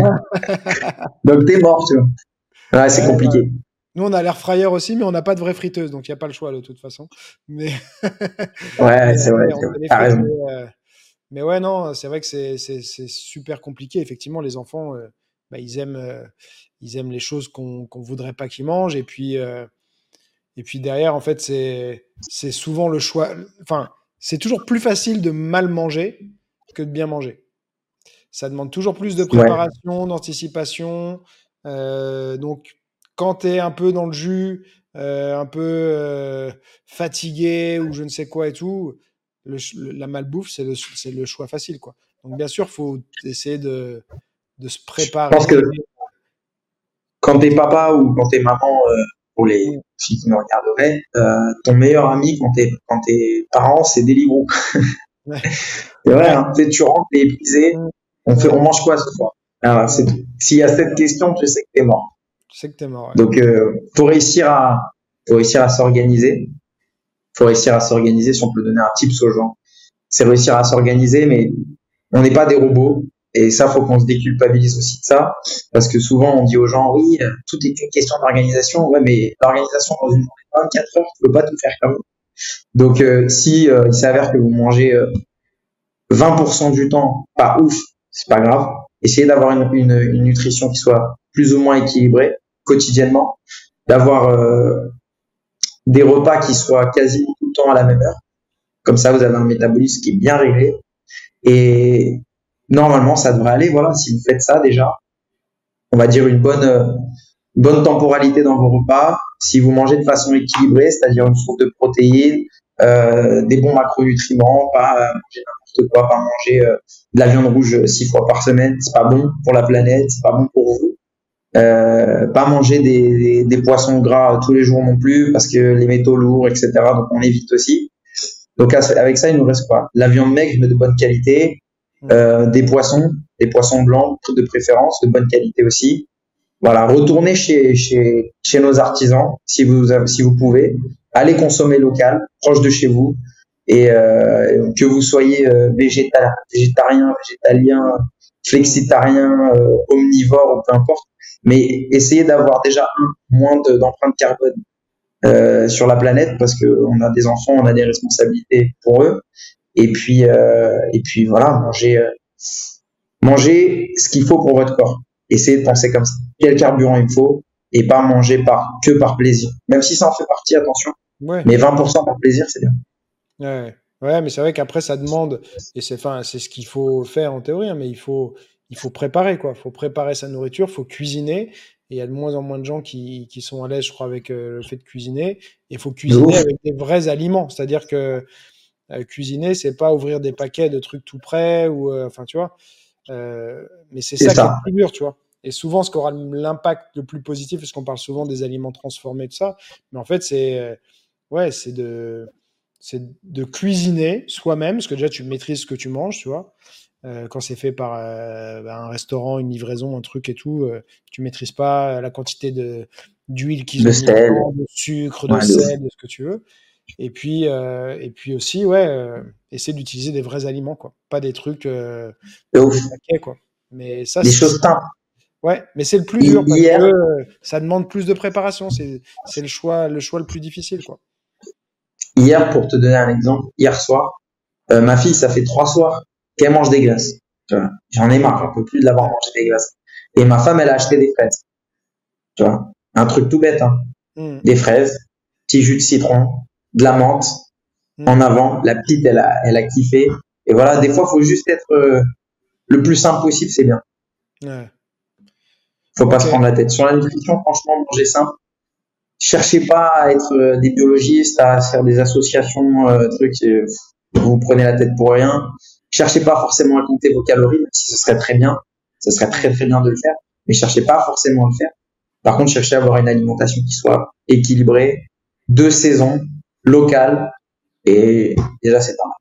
[SPEAKER 2] Donc, t'es mort, tu vois. Ouais, c'est
[SPEAKER 1] Ouais, ouais.
[SPEAKER 2] compliqué.
[SPEAKER 1] Nous, on a l'air fryer aussi, mais on n'a pas de vraie friteuse, donc il n'y a pas le choix de toute façon. Mais,
[SPEAKER 2] Ouais,
[SPEAKER 1] mais
[SPEAKER 2] c'est vrai,
[SPEAKER 1] ouais, on
[SPEAKER 2] c'est vrai.
[SPEAKER 1] fait les
[SPEAKER 2] T'as
[SPEAKER 1] frites, mais,
[SPEAKER 2] raison.
[SPEAKER 1] euh, mais ouais, non, c'est vrai que c'est c'est- c'est super compliqué. Effectivement, les enfants, euh, bah, ils aiment, euh, ils aiment les choses qu'on qu'on voudrait pas qu'ils mangent. Et puis, euh, et puis derrière, en fait, c'est c'est souvent le choix. Enfin, c'est toujours plus facile de mal manger que de bien manger. Ça demande toujours plus de
[SPEAKER 2] Ouais.
[SPEAKER 1] préparation, d'anticipation. Euh, donc, quand tu es un peu dans le jus, euh, un peu euh, fatigué ou je ne sais quoi et tout, le ch- le- la malbouffe, c'est le, c'est le choix facile, quoi. Donc, bien sûr, il faut essayer de, de se
[SPEAKER 2] Je pense
[SPEAKER 1] préparer.
[SPEAKER 2] que quand t'es papa ou quand t'es maman, euh, pour les
[SPEAKER 1] Mm.
[SPEAKER 2] filles qui nous regarderaient, euh, ton meilleur ami quand t'es quand t'es parent, c'est Deliveroo.
[SPEAKER 1] Ouais,
[SPEAKER 2] C'est vrai,
[SPEAKER 1] ouais,
[SPEAKER 2] hein. Tu sais, tu rentres, t'es épuisé.
[SPEAKER 1] mm,
[SPEAKER 2] On fait,
[SPEAKER 1] ouais,
[SPEAKER 2] on mange quoi ce soir? Alors, c'est
[SPEAKER 1] ouais.
[SPEAKER 2] tout. S'il y a cette question, tu sais que t'es mort.
[SPEAKER 1] Je sais que t'es mort, ouais.
[SPEAKER 2] Donc, euh, faut réussir à, faut réussir à s'organiser. Faut réussir à s'organiser. Si on peut donner un tips aux gens, c'est réussir à s'organiser, mais on n'est pas des robots. Et ça, faut qu'on se déculpabilise aussi de ça, parce que souvent on dit aux gens, oui, euh, tout est une question d'organisation. Ouais, mais l'organisation dans une journée de vingt-quatre heures, tu peux pas tout faire comme ça. Donc, euh, si euh, il s'avère que vous mangez euh, vingt pour cent du temps, pas ouf, c'est pas grave. Essayez d'avoir une, une, une nutrition qui soit plus ou moins équilibrée quotidiennement, d'avoir euh, des repas qui soient quasiment tout le temps à la même heure. Comme ça, vous avez un métabolisme qui est bien réglé. Et normalement, ça devrait aller. Voilà, si vous faites ça déjà, on va dire une bonne, euh, bonne temporalité dans vos repas. Si vous mangez de façon équilibrée, c'est-à-dire une source de protéines, euh, des bons macronutriments, pas euh, manger n'importe quoi, pas manger euh, de la viande rouge six fois par semaine, c'est pas bon pour la planète, c'est pas bon pour vous. Euh, pas manger des, des, des poissons gras tous les jours non plus parce que les métaux lourds, et cetera. Donc on évite aussi. Donc avec ça, il nous reste quoi? La viande maigre mais de bonne qualité,
[SPEAKER 1] Mm.
[SPEAKER 2] euh, des poissons, des poissons blancs de préférence, de bonne qualité aussi. Voilà, retournez chez, chez, chez nos artisans si vous, avez- si vous pouvez. Allez consommer local, proche de chez vous. Et euh, que vous soyez euh, végétal, végétarien, végétalien,
[SPEAKER 1] Mm.
[SPEAKER 2] flexitarien, euh, omnivore, ou peu importe. Mais essayez d'avoir déjà un, moins de- d'empreinte carbone euh, sur la planète parce qu'on a des enfants, on a des responsabilités pour eux. Et puis, euh, et puis voilà, manger, euh, manger ce qu'il faut pour votre corps. Essayez de penser comme ça. Quel carburant il faut et pas manger par, que par plaisir. Même si ça en fait partie, attention.
[SPEAKER 1] Ouais.
[SPEAKER 2] Mais vingt pour cent par plaisir, c'est bien.
[SPEAKER 1] Ouais, ouais, mais c'est vrai qu'après ça demande, et c'est enfin, c'est ce qu'il faut faire en théorie, hein, mais il faut, il faut préparer quoi. Il faut préparer sa nourriture, il faut cuisiner. Et il y a de moins en moins de gens qui, qui sont à l'aise, je crois, avec euh, le fait de cuisiner. Et il faut
[SPEAKER 2] De
[SPEAKER 1] cuisiner
[SPEAKER 2] ouf.
[SPEAKER 1] avec des vrais aliments. C'est-à-dire que euh, cuisiner, c'est pas ouvrir des paquets de trucs tout prêts ou, euh, enfin, tu vois. Euh, mais c'est
[SPEAKER 2] C'est
[SPEAKER 1] ça qui est le
[SPEAKER 2] ça.
[SPEAKER 1] plus dur, tu vois. Et souvent, ce qui aura l'impact le plus positif, parce qu'on parle souvent des aliments transformés, de ça, mais en fait, c'est euh, ouais, c'est de, c'est de cuisiner soi-même, parce que déjà, tu maîtrises ce que tu manges, tu vois. Euh, quand c'est fait par euh, bah, un restaurant, une livraison, un truc et tout, euh, tu maîtrises pas la quantité de d'huile qu'ils
[SPEAKER 2] De
[SPEAKER 1] ont mis
[SPEAKER 2] sel.
[SPEAKER 1] dedans, de sucre, de
[SPEAKER 2] Ouais, de ouf.
[SPEAKER 1] sel, de ce que tu veux. Et puis, euh, et puis aussi, ouais, euh, essayer d'utiliser des vrais aliments, quoi. Pas des trucs euh,
[SPEAKER 2] De
[SPEAKER 1] dans
[SPEAKER 2] ouf.
[SPEAKER 1] des paquets, quoi. Mais ça,
[SPEAKER 2] Des
[SPEAKER 1] c'est,
[SPEAKER 2] choses simples.
[SPEAKER 1] ouais, mais c'est le plus dur
[SPEAKER 2] Hi-
[SPEAKER 1] parce que
[SPEAKER 2] Hier,
[SPEAKER 1] euh, ça demande plus de préparation. C'est, c'est le choix, le choix le plus difficile, quoi.
[SPEAKER 2] hier, pour te donner un exemple, hier soir, euh, ma fille, ça fait trois soirs qu'elle mange des glaces. Tu vois. J'en ai marre, j'en peux plus de l'avoir
[SPEAKER 1] Ouais.
[SPEAKER 2] mangé des glaces. Et ma femme, elle a acheté des fraises. Tu vois. Un truc tout bête, hein.
[SPEAKER 1] Mm,
[SPEAKER 2] Des fraises, petit jus de citron, de la menthe, en
[SPEAKER 1] mm,
[SPEAKER 2] avant. La petite, elle a, elle a kiffé. Et voilà, des fois, faut juste être euh, le plus simple possible, c'est bien.
[SPEAKER 1] ouais.
[SPEAKER 2] Faut pas
[SPEAKER 1] Ok.
[SPEAKER 2] se prendre la tête. Sur la nutrition, franchement, manger simple. Cherchez pas à être euh, des biologistes, à faire des associations, euh, trucs. euh, vous vous prenez la tête pour rien. Cherchez pas forcément à compter vos calories, même si ce serait très bien. Ce serait très
[SPEAKER 1] Mm.
[SPEAKER 2] très bien de le faire. Mais cherchez pas forcément à le faire. Par contre, cherchez à avoir une alimentation qui soit équilibrée, de saison, locale. Et déjà, c'est pas mal.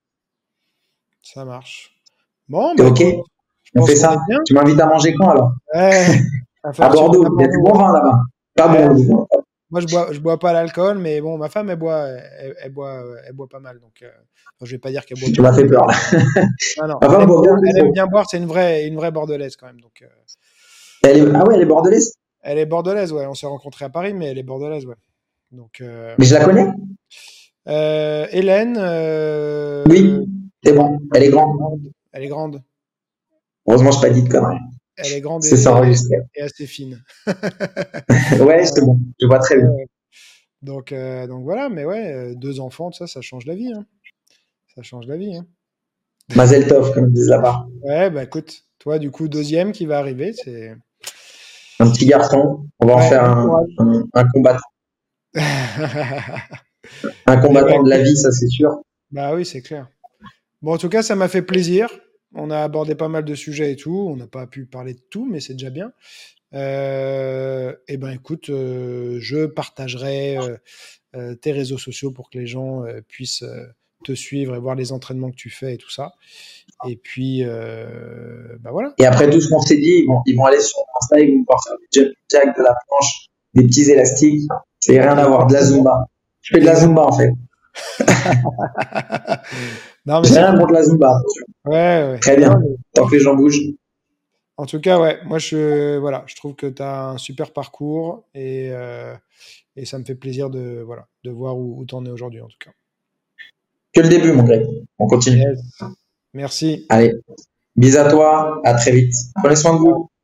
[SPEAKER 1] Ça marche. Bon,
[SPEAKER 2] T'es
[SPEAKER 1] bah
[SPEAKER 2] OK?
[SPEAKER 1] écoute, je
[SPEAKER 2] On
[SPEAKER 1] pense
[SPEAKER 2] fait
[SPEAKER 1] qu'on
[SPEAKER 2] ça?
[SPEAKER 1] est bien.
[SPEAKER 2] Tu m'invites à manger quand alors?
[SPEAKER 1] Ouais. Va
[SPEAKER 2] À
[SPEAKER 1] falloir que tu viennes à
[SPEAKER 2] Bordeaux. Il y a du bon
[SPEAKER 1] Bordeaux.
[SPEAKER 2] vin là-bas. Pas bon
[SPEAKER 1] Ouais.
[SPEAKER 2] le vin.
[SPEAKER 1] Moi, je bois, je bois pas l'alcool, mais bon, ma femme, elle boit, elle, elle boit, euh, elle boit pas mal. Donc, euh, enfin, je vais pas dire qu'elle boit
[SPEAKER 2] Tu m'as
[SPEAKER 1] beaucoup,
[SPEAKER 2] fait
[SPEAKER 1] mais
[SPEAKER 2] peur là.
[SPEAKER 1] non, non,
[SPEAKER 2] Ma
[SPEAKER 1] elle
[SPEAKER 2] femme
[SPEAKER 1] aime
[SPEAKER 2] boit
[SPEAKER 1] bien,
[SPEAKER 2] beaucoup
[SPEAKER 1] elle aime
[SPEAKER 2] trop.
[SPEAKER 1] bien boire. C'est une vraie, une vraie bordelaise quand même. Donc, euh,
[SPEAKER 2] Elle est... Ah ouais, elle est bordelaise?
[SPEAKER 1] elle est bordelaise, ouais. On s'est rencontrés à Paris, mais elle est bordelaise, ouais. Donc, euh,
[SPEAKER 2] Mais je la connais?
[SPEAKER 1] euh, Hélène, euh,
[SPEAKER 2] Oui, c'est bon. Elle est
[SPEAKER 1] elle est
[SPEAKER 2] grande.
[SPEAKER 1] grande, elle est grande,
[SPEAKER 2] Heureusement, je n'ai pas dit de conneries.
[SPEAKER 1] elle est grande
[SPEAKER 2] C'est ça
[SPEAKER 1] et,
[SPEAKER 2] enregistré.
[SPEAKER 1] et assez fine.
[SPEAKER 2] Ouais, c'est
[SPEAKER 1] Voilà.
[SPEAKER 2] bon. Je vois très
[SPEAKER 1] Ouais,
[SPEAKER 2] bien.
[SPEAKER 1] ouais. Donc, euh, donc voilà, mais ouais, euh, deux enfants, tout ça, ça change la vie, hein. Ça change la vie, hein.
[SPEAKER 2] Mazel tov, comme ils disent là-bas.
[SPEAKER 1] Ouais, bah écoute. Toi, du coup, deuxième qui va arriver, c'est.
[SPEAKER 2] Un petit garçon, on va en
[SPEAKER 1] Ouais,
[SPEAKER 2] faire
[SPEAKER 1] bon
[SPEAKER 2] un,
[SPEAKER 1] courage.
[SPEAKER 2] un, un combattant. Un
[SPEAKER 1] Eh ben,
[SPEAKER 2] combattant de la
[SPEAKER 1] écoute,
[SPEAKER 2] vie, ça c'est sûr.
[SPEAKER 1] bah oui, c'est clair. Bon, en tout cas, ça m'a fait plaisir. On a abordé pas mal de sujets et tout. On n'a pas pu parler de tout, mais c'est déjà bien. Euh, eh ben, écoute, euh, je partagerai euh, euh, tes réseaux sociaux pour que les gens euh, puissent euh, te suivre et voir les entraînements que tu fais et tout ça. Et puis, euh, bah voilà.
[SPEAKER 2] Et après tout ce qu'on s'est dit, ils vont, ils vont aller sur Insta, ils vont voir faire des jump jacks, de la planche, des petits élastiques. C'est rien à voir, de la
[SPEAKER 1] Exactement.
[SPEAKER 2] Zumba. Je fais de la
[SPEAKER 1] Exact.
[SPEAKER 2] Zumba en fait.
[SPEAKER 1] Non, mais
[SPEAKER 2] J'ai
[SPEAKER 1] c'est
[SPEAKER 2] rien
[SPEAKER 1] cool.
[SPEAKER 2] contre la Zumba, attention.
[SPEAKER 1] Ouais, ouais.
[SPEAKER 2] Très
[SPEAKER 1] Non,
[SPEAKER 2] bien,
[SPEAKER 1] mais
[SPEAKER 2] tant que les gens bougent.
[SPEAKER 1] en tout cas, ouais. Moi, je, voilà, je trouve que tu as un super parcours et, euh, et ça me fait plaisir de, voilà, de voir où, où tu en es aujourd'hui, en tout cas.
[SPEAKER 2] Que le début, mon Greg. On continue.
[SPEAKER 1] Yes. Merci.
[SPEAKER 2] Allez, bis à toi, à très vite. Prenez soin de vous.